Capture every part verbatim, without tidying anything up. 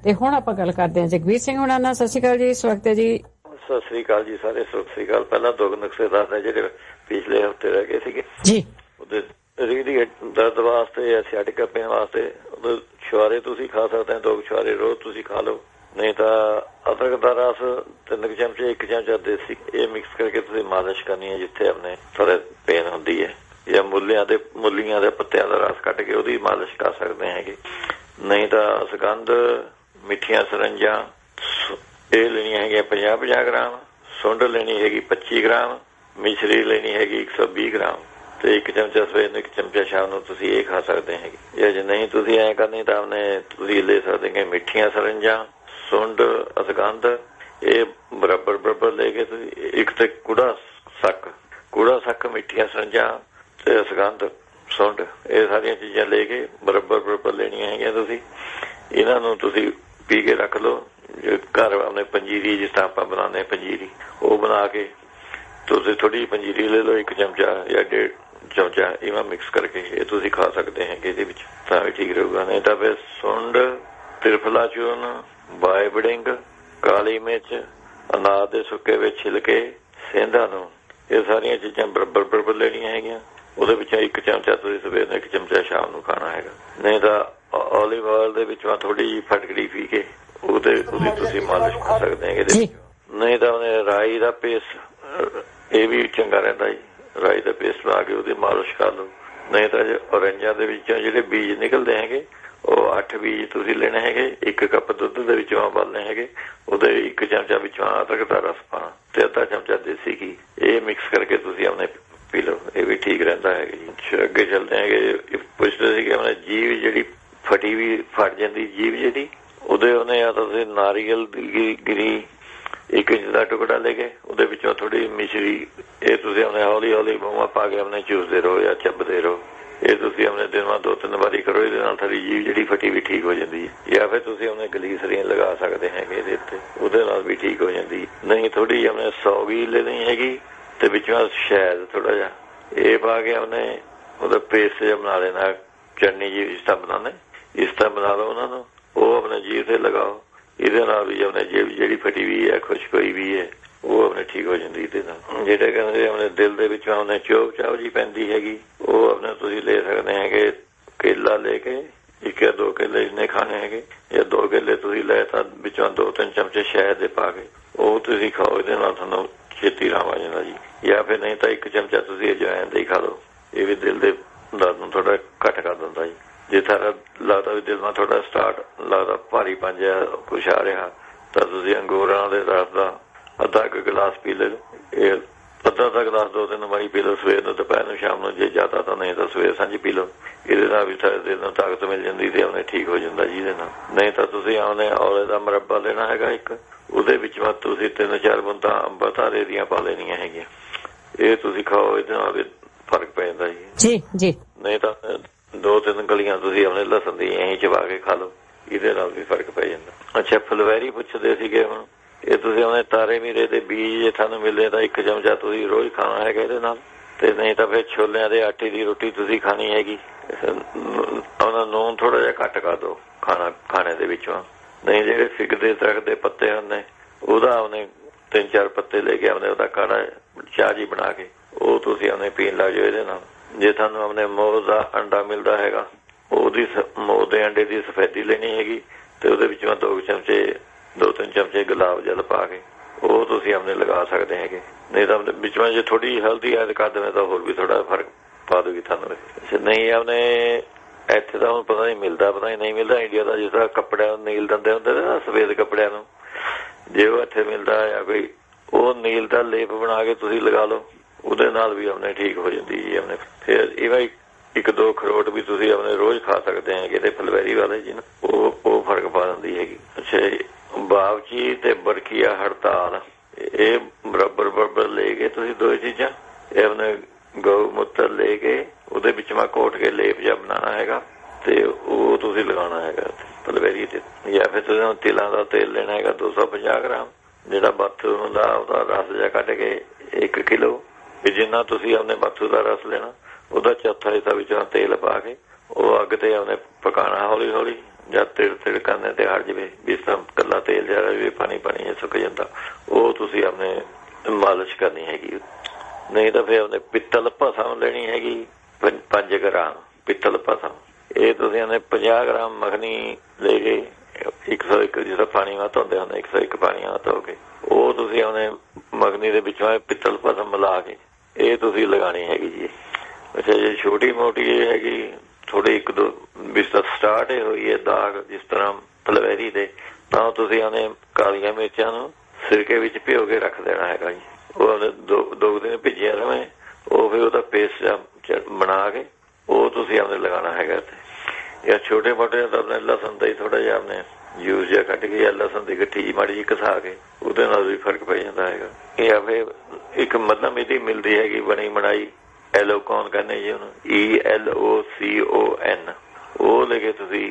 ਤੇ ਹੁਣ ਆਪਾਂ ਗੱਲ ਕਰਦੇ ਹਾਂ ਜਗਵੀਰ ਸਿੰਘ ਹੁਣਾਂ ਨਾਲ। ਸਤਿ ਸ਼੍ਰੀ ਅਕਾਲ ਜੀ, ਸਵਾਗਤ ਹੈ ਜੀ। ਸਤਿ ਸ੍ਰੀ ਅਕਾਲ ਜੀ ਸਾਰੇ, ਸਤਿ ਸ੍ਰੀ ਅਕਾਲ। ਪਹਿਲਾਂ ਦੋ ਨੁਕਸੇ ਦੱਸਦੇ ਜਿਹੜੇ ਪਿਛਲੇ ਹਫ਼ਤੇ ਰਹਿ ਗਏ ਸੀਗੇ ਜੀ। ਉਹਦੇ ਰੀੜ੍ਹ ਦੀ ਦਰਦ ਵਾਸਤੇ, ਸਿਆਟਿਕਾ ਪੇਨ ਵਾਸਤੇ ਉਹਦੇ ਛੁਹਾਰੇ ਤੁਸੀਂ ਖਾ ਸਕਦੇ ਹੋ। ਦੋ ਛੁਹਾਰੇ ਰੋਜ਼ ਤੁਸੀਂ ਖਾ ਲਓ, ਨਹੀਂ ਤਾਂ ਅਦਰਕ ਦਾ ਰਸ ਤਿੰਨ ਕੁ ਚਮਚੇ, ਇੱਕ ਚਮਚਾ ਦੇਸੀ, ਇਹ ਮਿਕਸ ਕਰਕੇ ਤੁਸੀਂ ਮਾਲਿਸ਼ ਕਰਨੀ ਹੈ ਜਿੱਥੇ ਆਪਣੇ ਥੋੜੇ ਪੇਨ ਹੁੰਦੀ ਹੈ। ਜਾਂ ਮੁੱਲਿਆਂ ਦੇ ਮੁੱਲੀਆਂ ਦੇ ਪੱਤਿਆਂ ਦਾ ਰਸ ਕੱਢ ਕੇ ਉਹਦੀ ਮਾਲਿਸ਼ ਕਰ ਸਕਦੇ ਹੈਗੇ। ਨਹੀਂ ਤਾਂ ਸੁਗੰਧ, ਮਿੱਠੀਆਂ ਸਰੰਜਾਂ ਇਹ ਲੈਣੀਆਂ ਹੈਗੀਆਂ ਪੰਜਾਹ ਪੰਜਾਹ ਗ੍ਰਾਮ, ਸੁੰਡ ਲੈਣੀ ਹੈਗੀ ਪੱਚੀ ਗ੍ਰਾਮ, ਮਿਸ਼ਰੀ ਲੈਣੀ ਹੈਗੀ ਇੱਕ ਸੌ ਵੀਹ ਗ੍ਰਾਮ ਤੇ ਇੱਕ ਚਮਚਾ ਸਵੇਰ ਨੂੰ, ਇੱਕ ਚਮਚਾ ਸ਼ਾਮ ਨੂੰ ਤੁਸੀਂ ਇਹ ਖਾ ਸਕਦੇ ਹੈਗੇ। ਜਾਂ ਜੇ ਨਹੀਂ ਤੁਸੀਂ ਐਂ ਕਰਨੀ ਤਾਂ ਆਪਣੇ ਤੁਸੀਂ ਲੈ ਸਕਦੇ ਹੈਗੇ ਮਿੱਠੀਆਂ ਸਰੰਜਾਂ, ਸੁੰਡ, ਅਸਗੰਧ ਇਹ ਬਰਾਬਰ ਬਰਾਬਰ ਲੈ ਕੇ ਤੁਸੀਂ ਇੱਕ ਤੇ ਕੂੜਾ ਸੱਕ, ਕੂੜਾ ਸੱਕ, ਮਿੱਠੀਆਂ ਸਰੰਜਾਂ ਤੇ ਅਸਗੰਧ, ਸੁੰਡ ਇਹ ਸਾਰੀਆਂ ਚੀਜ਼ਾਂ ਲੈ ਕੇ ਬਰਾਬਰ ਬਰਾਬਰ ਲੈਣੀਆਂ ਹੈਗੀਆਂ। ਤੁਸੀਂ ਇਹਨਾਂ ਨੂੰ ਤੁਸੀਂ ਪੀ ਕੇ ਰੱਖ ਲਓ। ਘਰ ਆਪਣੇ ਪੰਜੀਰੀ ਜਿਸ ਤਰ੍ਹਾਂ ਆਪਾਂ ਬਣਾਉਂਦੇ ਪੰਜੀਰੀ ਉਹ ਬਣਾ ਕੇ ਤੁਸੀਂ ਥੋੜ੍ਹੀ ਪੰਜੀਰੀ ਲੈ ਲਓ, ਇੱਕ ਚਮਚਾ ਜਾਂ ਡੇਢ ਚਮਚਾ ਇਵਾਂ ਮਿਕਸ ਕਰਕੇ ਇਹ ਤੁਸੀਂ ਖਾ ਸਕਦੇ ਹੈਗੇ। ਇਹਦੇ ਵਿੱਚ ਤਾਂ ਵੀ ਠੀਕ ਰਹੂਗਾ। ਨਹੀਂ ਤਾਂ ਫਿਰ ਸੁੰਡ, ਤ੍ਰਿਫਲਾ ਚੂਰਨ, ਬਾਈਬਡਿੰਗ, ਕਾਲੀ ਮਿਰਚ, ਅਨਾਰ ਦੇ ਸੁੱਕੇ ਵਿੱਚ ਛਿਲਕੇ, ਸੇਂਧਾਂ ਨੂੰ ਇਹ ਸਾਰੀਆਂ ਚੀਜ਼ਾਂ ਬਰਾਬਰ ਬਰਾਬਰ ਲੈਣੀਆਂ ਹੈਗੀਆਂ। ਉਹਦੇ ਵਿੱਚੋਂ ਇੱਕ ਚਮਚਾ ਤੁਸੀਂ ਸਵੇਰ ਨੂੰ, ਇੱਕ ਚਮਚਾ ਸ਼ਾਮ ਨੂੰ ਖਾਣਾ ਹੈਗਾ। ਨਹੀਂ ਤਾਂ ਓਲਿਵ ਆਇਲ ਦੇ ਵਿੱਚੋਂ ਥੋੜ੍ਹੀ ਜਿਹੀ ਫਟਕੜੀ ਪੀ ਕੇ ਉਹਦੇ ਉਹਦੀ ਤੁਸੀਂ ਮਾਲਿਸ਼ ਕਰ ਸਕਦੇ ਹੈਗੇ ਇਹਦੇ ਵਿੱਚ। ਨਹੀਂ ਤਾਂ ਉਹਨੇ ਰਾਈ ਦਾ ਪੇਸਟ ਇਹ ਵੀ ਚੰਗਾ ਰਹਿੰਦਾ ਜੀ, ਰਾਈ ਦਾ ਪੇਸਟ ਬਣਾ ਕੇ ਉਹਦੀ ਮਾਲਿਸ਼ ਕਰ ਲਓ। ਨਹੀਂ ਤਾਂ ਔਰੰਜਾਂ ਦੇ ਵਿੱਚੋਂ ਜਿਹੜੇ ਬੀਜ ਨਿਕਲਦੇ ਹੈਗੇ ਉਹ ਅੱਠ ਬੀਜ ਤੁਸੀਂ ਲੈਣੇ ਹੈਗੇ, ਇੱਕ ਕੱਪ ਦੁੱਧ ਦੇ ਵਿੱਚੋਂ ਉਬਾਲਣੇ ਹੈਗੇ, ਉਹਦੇ ਇੱਕ ਚਮਚਾ ਵਿੱਚੋਂ ਅਦਰਕ ਦਾ ਰਸ ਪਾਣਾ ਤੇ ਅੱਧਾ ਚਮਚਾ ਦੇਸੀ ਘੀ, ਇਹ ਮਿਕਸ ਕਰਕੇ ਤੁਸੀਂ ਆਪਣੇ ਪੀ ਲਓ, ਇਹ ਵੀ ਠੀਕ ਰਹਿੰਦਾ ਹੈਗਾ ਜੀ। ਅੱਗੇ ਚੱਲਦੇ ਹੈਗੇ। ਪੁੱਛਦੇ ਸੀਗੇ ਆਪਣੇ ਜੀਭ ਜਿਹੜੀ ਫਟੀ ਵੀ ਫਟ ਜਾਂਦੀ ਜੀਭ ਜਿਹੜੀ, ਉਹਦੇ ਉਹਨੇ ਜਾਂ ਤਾਂ ਤੁਸੀਂ ਨਾਰੀਅਲ ਦੀ ਗਿਰੀ ਇੱਕ ਇੰਚ ਦਾ ਟੁਕੜਾ ਲੈ ਕੇ ਉਹਦੇ ਵਿੱਚੋਂ ਥੋੜ੍ਹੀ ਮਿਸ਼ਰੀ ਇਹ ਤੁਸੀਂ ਆਪਣੇ ਹੌਲੀ ਹੌਲੀ ਮੂੰਹਾਂ ਪਾ ਕੇ ਆਪਣੇ ਚੂਸਦੇ ਰਹੋ ਜਾਂ ਚੱਬਦੇ ਰਹੋ। ਇਹ ਤੁਸੀਂ ਆਪਣੇ ਦਿਨ ਦੋ ਤਿੰਨ ਵਾਰੀ ਕਰੋ, ਇਹਦੇ ਨਾਲ ਤੁਹਾਡੀ ਜੀਭ ਜਿਹੜੀ ਫਟੀ ਵੀ ਠੀਕ ਹੋ ਜਾਂਦੀ ਹੈ। ਜਾਂ ਫਿਰ ਤੁਸੀਂ ਆਪਣੇ ਗਲੀਸਰੀਨ ਲਗਾ ਸਕਦੇ ਹੈਗੇ ਇਹਦੇ ਉੱਤੇ, ਉਹਦੇ ਨਾਲ ਵੀ ਠੀਕ ਹੋ ਜਾਂਦੀ। ਨਹੀਂ ਥੋੜ੍ਹੀ ਜਿਹੀ ਆਪਣੇ ਸੌ ਵੀ ਲੈਣੀ ਹੈਗੀ ਤੇ ਵਿੱਚੋਂ ਸ਼ਹਿਦ ਥੋੜ੍ਹਾ ਜਿਹਾ ਇਹ ਪਾ ਕੇ ਉਹਨੇ ਉਹਦਾ ਪੇਸਟ ਜਿਹਾ ਬਣਾ ਲੈਣਾ, ਚਟਨੀ ਜੀ ਇਸ ਤਰ੍ਹਾਂ ਬਣਾਉਂਦੇ ਇਸ ਤਰ੍ਹਾਂ ਬਣਾ ਲਓ ਉਹਨਾਂ ਨੂੰ, ਉਹ ਆਪਣੇ ਜੀਭ ਤੇ ਲਗਾਓ। ਇਹਦੇ ਨਾਲ ਵੀ ਆਪਣੇ ਜੀਭ ਜਿਹੜੀ ਫਟੀ ਵੀ ਹੈ, ਖੁਸ਼ਕ ਹੋਈ ਵੀ ਹੈ, ਉਹ ਆਪਣੇ ਠੀਕ ਹੋ ਜਾਂਦੀ ਇਹਦੇ ਨਾਲ। ਜਿਹੜੇ ਕਹਿੰਦੇ ਆਪਣੇ ਦਿਲ ਦੇ ਵਿੱਚੋਂ ਆਪਣੇ ਚੋਪ ਚਾਪ ਜੀ ਪੈਂਦੀ ਹੈਗੀ, ਉਹ ਆਪਣੇ ਤੁਸੀਂ ਲੈ ਸਕਦੇ ਹੈਗੇ। ਕੇਲਾ ਲੈ ਕੇ ਇੱਕ ਜਾਂ ਦੋ ਕੇਲੇ ਇੰਨੇ ਖਾਣੇ ਹੈਗੇ, ਜਾਂ ਦੋ ਕੇਲੇ ਤੁਸੀਂ ਲੈ ਤਾਂ ਵਿੱਚੋਂ ਦੋ ਤਿੰਨ ਚਮਚੇ ਸ਼ਹਿਦ ਦੇ ਪਾ ਕੇ ਉਹ ਤੁਸੀਂ ਖਾਓ, ਇਹਦੇ ਨਾਲ ਤੁਹਾਨੂੰ ਛੇਤੀ ਆਰਾਮ ਆ ਜਾਂਦਾ ਜੀ। ਜਾਂ ਫਿਰ ਨਹੀਂ ਤਾਂ ਇੱਕ ਚਮਚਾ ਤੁਸੀਂ ਅਜਵਾਇਣ ਦਾ ਹੀ ਖਾ ਲਓ, ਇਹ ਵੀ ਦਿਲ ਦੇ ਦਰਦ ਨੂੰ ਥੋੜਾ ਘੱਟ ਕਰ ਦਿੰਦਾ ਜੀ। ਜੇ ਸਾਰਾ ਲੱਗਦਾ ਵੀ ਦਿਲ ਨਾਲ ਥੋੜਾ ਸਟਾਰਟ ਲੱਗਦਾ ਭਾਰੀ ਪੰਜ ਕੁਛ ਆ ਰਿਹਾ ਤਾਂ ਤੁਸੀਂ ਅੰਗੂਰਾਂ ਦੇ ਰਸ ਦਾ ਅੱਧਾ ਕੁ ਗਲਾਸ ਪੀ ਲਓ। ਇਹ ਅੱਧਾ ਅੱਧਾ ਗਲਾਸ ਦੋ ਤਿੰਨ ਵਾਰੀ ਪੀ ਲਓ, ਸਵੇਰ ਨੂੰ, ਦੁਪਹਿਰ ਨੂੰ, ਸ਼ਾਮ ਨੂੰ। ਜੇ ਜ਼ਿਆਦਾ ਤਾਂ ਨਹੀਂ ਤਾਂ ਸਵੇਰ ਸਾਂਝ ਪੀ ਲਓ, ਇਹਦੇ ਨਾਲ ਵੀ ਦਿਲ ਨੂੰ ਤਾਕਤ ਮਿਲ ਜਾਂਦੀ ਤੇ ਉਹਨੇ ਠੀਕ ਹੋ ਜਾਂਦਾ ਜੀ ਇਹਦੇ ਨਾਲ। ਨਹੀਂ ਤਾਂ ਤੁਸੀਂ ਆਉਣੇ ਔਲੇ ਦਾ ਮੁਰੱਬਾ ਲੈਣਾ ਹੈਗਾ ਇੱਕ, ਉਹਦੇ ਵਿੱਚ ਤੁਸੀਂ ਤਿੰਨ ਚਾਰ ਬੂੰਦਾਂ ਅੰਬਰਤਾਰੇ ਦੀਆਂ ਪਾ ਲੈਣੀਆਂ ਹੈਗੀਆਂ, ਇਹ ਤੁਸੀਂ ਖਾਓ, ਇਹਦੇ ਨਾਲ ਵੀ ਫਰਕ ਪੈ ਜਾਂਦਾ ਜੀ ਜੀ। ਨਹੀਂ ਤਾਂ ਦੋ ਤਿੰਨ ਗਲੀਆਂ ਤੁਸੀਂ ਆਪਣੇ ਲਸਣ ਦੀ ਐਂ ਚਬਾ ਕੇ ਖਾ ਲਓ, ਇਹਦੇ ਨਾਲ ਵੀ ਫਰਕ ਪੈ ਜਾਂਦਾ। ਅੱਛਾ ਫੁਲਵੈਰੀ ਪੁੱਛਦੇ ਸੀਗੇ ਹੁਣ, ਇਹ ਤੁਸੀਂ ਆਪਣੇ ਤਾਰੇ ਮੀਰੇ ਦੇ ਬੀਜ ਜੇ ਤੁਹਾਨੂੰ ਮਿਲੇ ਤਾਂ ਇੱਕ ਚਮਚਾ ਤੁਸੀਂ ਰੋਜ਼ ਖਾਣਾ ਹੈਗਾ ਇਹਦੇ ਨਾਲ। ਤੇ ਨਹੀਂ ਤਾਂ ਫਿਰ ਛੋਲਿਆਂ ਦੇ ਆਟੇ ਦੀ ਰੋਟੀ ਤੁਸੀਂ ਖਾਣੀ ਹੈਗੀ, ਉਹਨਾਂ ਨੂਨ ਥੋੜਾ ਜਿਹਾ ਘੱਟ ਕਰ ਦਿਓ ਖਾਣਾ ਖਾਣੇ ਦੇ ਵਿੱਚੋਂ। ਨਹੀਂ ਜਿਹੜੇ ਫਿਗ ਦੇ ਦਰਖਤ ਦੇ ਪੱਤੇ ਹੁੰਦੇ ਉਹਦਾ ਉਹਨੇ ਤਿੰਨ ਚਾਰ ਪੱਤੇ ਲੈ ਕੇ ਆਉਂਦੇ, ਉਹਦਾ ਕਾੜਾ ਚਾਹ ਜੀ ਬਣਾ ਕੇ ਉਹ ਤੁਸੀਂ ਉਹਨੇ ਪੀਣ ਲੱਗ ਜਾਓ ਇਹਦੇ ਨਾਲ। ਜੇ ਤੁਹਾਨੂੰ ਆਪਣੇ ਮੋਰ ਦਾ ਅੰਡਾ ਮਿਲਦਾ ਹੈਗਾ, ਉਹਦੀ ਮੋਰ ਦੇ ਅੰਡੇ ਦੀ ਸਫੈਦੀ ਲੈਣੀ ਹੈਗੀ ਤੇ ਉਹਦੇ ਵਿੱਚੋਂ ਦੋ ਚਮਚੇ ਦੋ ਤਿੰਨ ਚਮਚੇ ਗੁਲਾਬ ਜਲ ਪਾ ਕੇ ਉਹ ਤੁਸੀਂ ਆਪਣੇ ਲਗਾ ਸਕਦੇ ਹੈਗੇ। ਨਹੀਂ ਤਾਂ ਵਿੱਚੋਂ ਜੇ ਥੋੜੀ ਹਲਦੀ ਐਡ ਕਰ ਦੇਵੇ ਤਾਂ ਹੋਰ ਵੀ ਥੋੜਾ ਫਰਕ ਪਾ ਦੂਗੀ ਤੁਹਾਨੂੰ। ਨਹੀਂ ਆਪਣੇ ਇੱਥੇ ਤਾਂ ਹੁਣ ਪਤਾ ਨਹੀਂ ਮਿਲਦਾ, ਪਤਾ ਨਹੀਂ ਨਹੀਂ ਮਿਲਦਾ ਇੰਡੀਆ ਦਾ, ਜਿਸ ਤਰ੍ਹਾਂ ਕੱਪੜਿਆਂ ਨੂੰ ਨੀਲ ਦਿੰਦੇ ਹੁੰਦੇ ਨਾ ਸਫੇਦ ਕੱਪੜਿਆਂ ਨੂੰ, ਜੇ ਉਹ ਇੱਥੇ ਮਿਲਦਾ ਜਾਂ ਕੋਈ ਉਹ ਨੀਲ ਦਾ ਲੇਪ ਬਣਾ ਕੇ ਤੁਸੀਂ ਲਗਾ ਲਓ, ਉਹਦੇ ਨਾਲ ਵੀ ਆਪਣੇ ਠੀਕ ਹੋ ਜਾਂਦੀ ਜੀ ਆਪਣੇ। ਫਿਰ ਇਵੇਂ ਇੱਕ ਦੋ ਖਰੋਟ ਵੀ ਤੁਸੀਂ ਆਪਣੇ ਰੋਜ਼ ਖਾ ਸਕਦੇ ਹੈਗੇ ਤੇ ਫੁਲਵੈਰੀ ਵਾਲੇ ਜੀ ਨਾ, ਉਹ ਉਹ ਫਰਕ ਪਾ ਦਿੰਦੀ ਹੈਗੀ। ਅੱਛਾ ਬਾਵਚੀ ਤੇ ਬਰਖੀਆ ਹੜਤਾਲ ਇਹ ਬਰਾਬਰ ਬਰਾਬਰ ਲੈ ਕੇ ਤੁਸੀਂ ਦੋ ਚੀਜ਼ਾਂ ਇਹ ਆਪਣੇ ਗਊ ਮੂਤਰ ਲੈ ਕੇ ਉਹਦੇ ਵਿੱਚ ਮੈਂ ਘੋਟ ਕੇ ਲੇਪ ਜਿਹਾ ਬਣਾਉਣਾ ਹੈਗਾ ਤੇ ਉਹ ਤੁਸੀਂ ਲਗਾਉਣਾ ਹੈਗਾ ਫੁਲਵੈਰੀ ਤੇ। ਜਾਂ ਫਿਰ ਤੁਸੀਂ ਤਿਲਾਂ ਦਾ ਤੇਲ ਲੈਣਾ ਹੈਗਾ ਦੋ ਸੌ ਪੰਜਾਹ ਗ੍ਰਾਮ, ਜਿਹੜਾ ਬਾਥੂ ਹੁੰਦਾ ਉਹਦਾ ਰਸ ਜਿਹਾ ਕੱਢ ਕੇ ਇੱਕ ਕਿਲੋ, ਜਿੰਨਾ ਤੁਸੀਂ ਆਪਣੇ ਬਾਥੂ ਦਾ ਰਸ ਲੈਣਾ ਉਹਦਾ ਚੌਥਾ ਹਿੱਸਾ ਵਿੱਚੋਂ ਤੇਲ ਪਾ ਕੇ ਉਹ ਅੱਗ ਤੇ ਉਹਨੇ ਪਕਾਉਣਾ ਹੌਲੀ ਹੌਲੀ ਜਾਂ ਤਿੜ ਤਿੜ ਕਰਨੇ ਤੇ ਹਟ ਜਾਵੇ, ਜਿਸ ਤਰ੍ਹਾਂ ਕੱਲਾ ਤੇਲ ਜਾ ਰਿਹਾ ਪਾਣੀ ਪਾਣੀ ਸੁੱਕ ਜਾਂਦਾ, ਉਹ ਤੁਸੀਂ ਆਪਣੇ ਮਾਲਿਸ਼ ਕਰਨੀ ਹੈਗੀ। ਨਹੀਂ ਤਾਂ ਫਿਰ ਆਪਣੇ ਪਿੱਤਲ ਭਸਮ ਲੈਣੀ ਹੈਗੀ ਪੰਜ ਗ੍ਰਾਮ ਪਿੱਤਲ ਭਸਮ। ਇਹ ਤੁਸੀਂ ਆਪਣੇ ਪੰਜਾਹ ਗ੍ਰਾਮ ਮੱਖਣੀ ਲੈ ਕੇ ਇੱਕ ਸੌ ਇੱਕ ਜਿਸ ਤਰ੍ਹਾਂ ਪਾਣੀ ਨਾਲ ਧੋਂਦੇ ਹੁੰਦੇ ਇੱਕ ਸੌ ਇੱਕ ਪਾਣੀ ਨਾਲ ਧੋ ਕੇ ਉਹ ਤੁਸੀਂ ਆਪਣੇ ਮੱਖਣੀ ਦੇ ਵਿੱਚੋਂ ਪਿੱਤਲ ਭਸਮ ਮਿਲਾ ਕੇ ਇਹ ਤੁਸੀਂ ਲਗਾਉਣੀ ਹੈਗੀ ਜੀ। ਅੱਛਾ ਜੇ ਛੋਟੀ ਮੋਟੀ ਇਹ ਹੈਗੀ ਥੋੜੀ ਇੱਕ ਦੋ ਵੀ ਸਟਾਰਟ ਹੋਈ ਹੈ ਦਾਗ ਜਿਸ ਤਰ੍ਹਾਂ ਫਲਵੈਰੀ ਦੇ, ਤਾਂ ਤੁਸੀਂ ਉਹਨੇ ਕਾਲੀਆਂ ਮਿਰਚਾਂ ਨੂੰ ਸਿਰਕੇ ਵਿੱਚ ਭਿਓ ਕੇ ਰੱਖ ਦੇਣਾ ਹੈਗਾ ਜੀ। ਉਹ ਦੋ ਦੋ ਦਿਨ ਭਿੱਜਿਆ ਰਵੇ, ਉਹ ਫਿਰ ਉਹਦਾ ਪੇਸਟ ਬਣਾ ਕੇ ਉਹ ਤੁਸੀਂ ਆਪਣੇ ਲਗਾਉਣਾ ਹੈਗਾ। ਤੇ ਜਾਂ ਛੋਟੇ ਮੋਟੇ ਤਾਂ ਆਪਣੇ ਲਸਣ ਦਾ ਹੀ ਥੋੜਾ ਜਿਹਾ ਆਪਣੇ ਜੂਸ ਜਿਹਾ ਕੱਢ ਕੇ ਜਾਂ ਲਸਣ ਦੀ ਗੱਠੀ ਮਾੜੀ ਜਿਹੀ ਘਸਾ ਕੇ ਉਹਦੇ ਨਾਲ ਵੀ ਫਰਕ ਪੈ ਜਾਂਦਾ ਹੈਗਾ। ਇਹ ਫਿਰ ਇੱਕ ਮੱਧਮ ਇਹਦੀ ਮਿਲਦੀ ਹੈਗੀ ਬਣੀ ਬਣਾਈ ਐਲੋਕੋਨ ਕਹਿੰਦੇ ਜੀ ਉਹਨੂੰ, ਈ ਐਲ ਓ ਸੀ ਓ ਐਨ, ਉਹ ਲੈ ਕੇ ਤੁਸੀਂ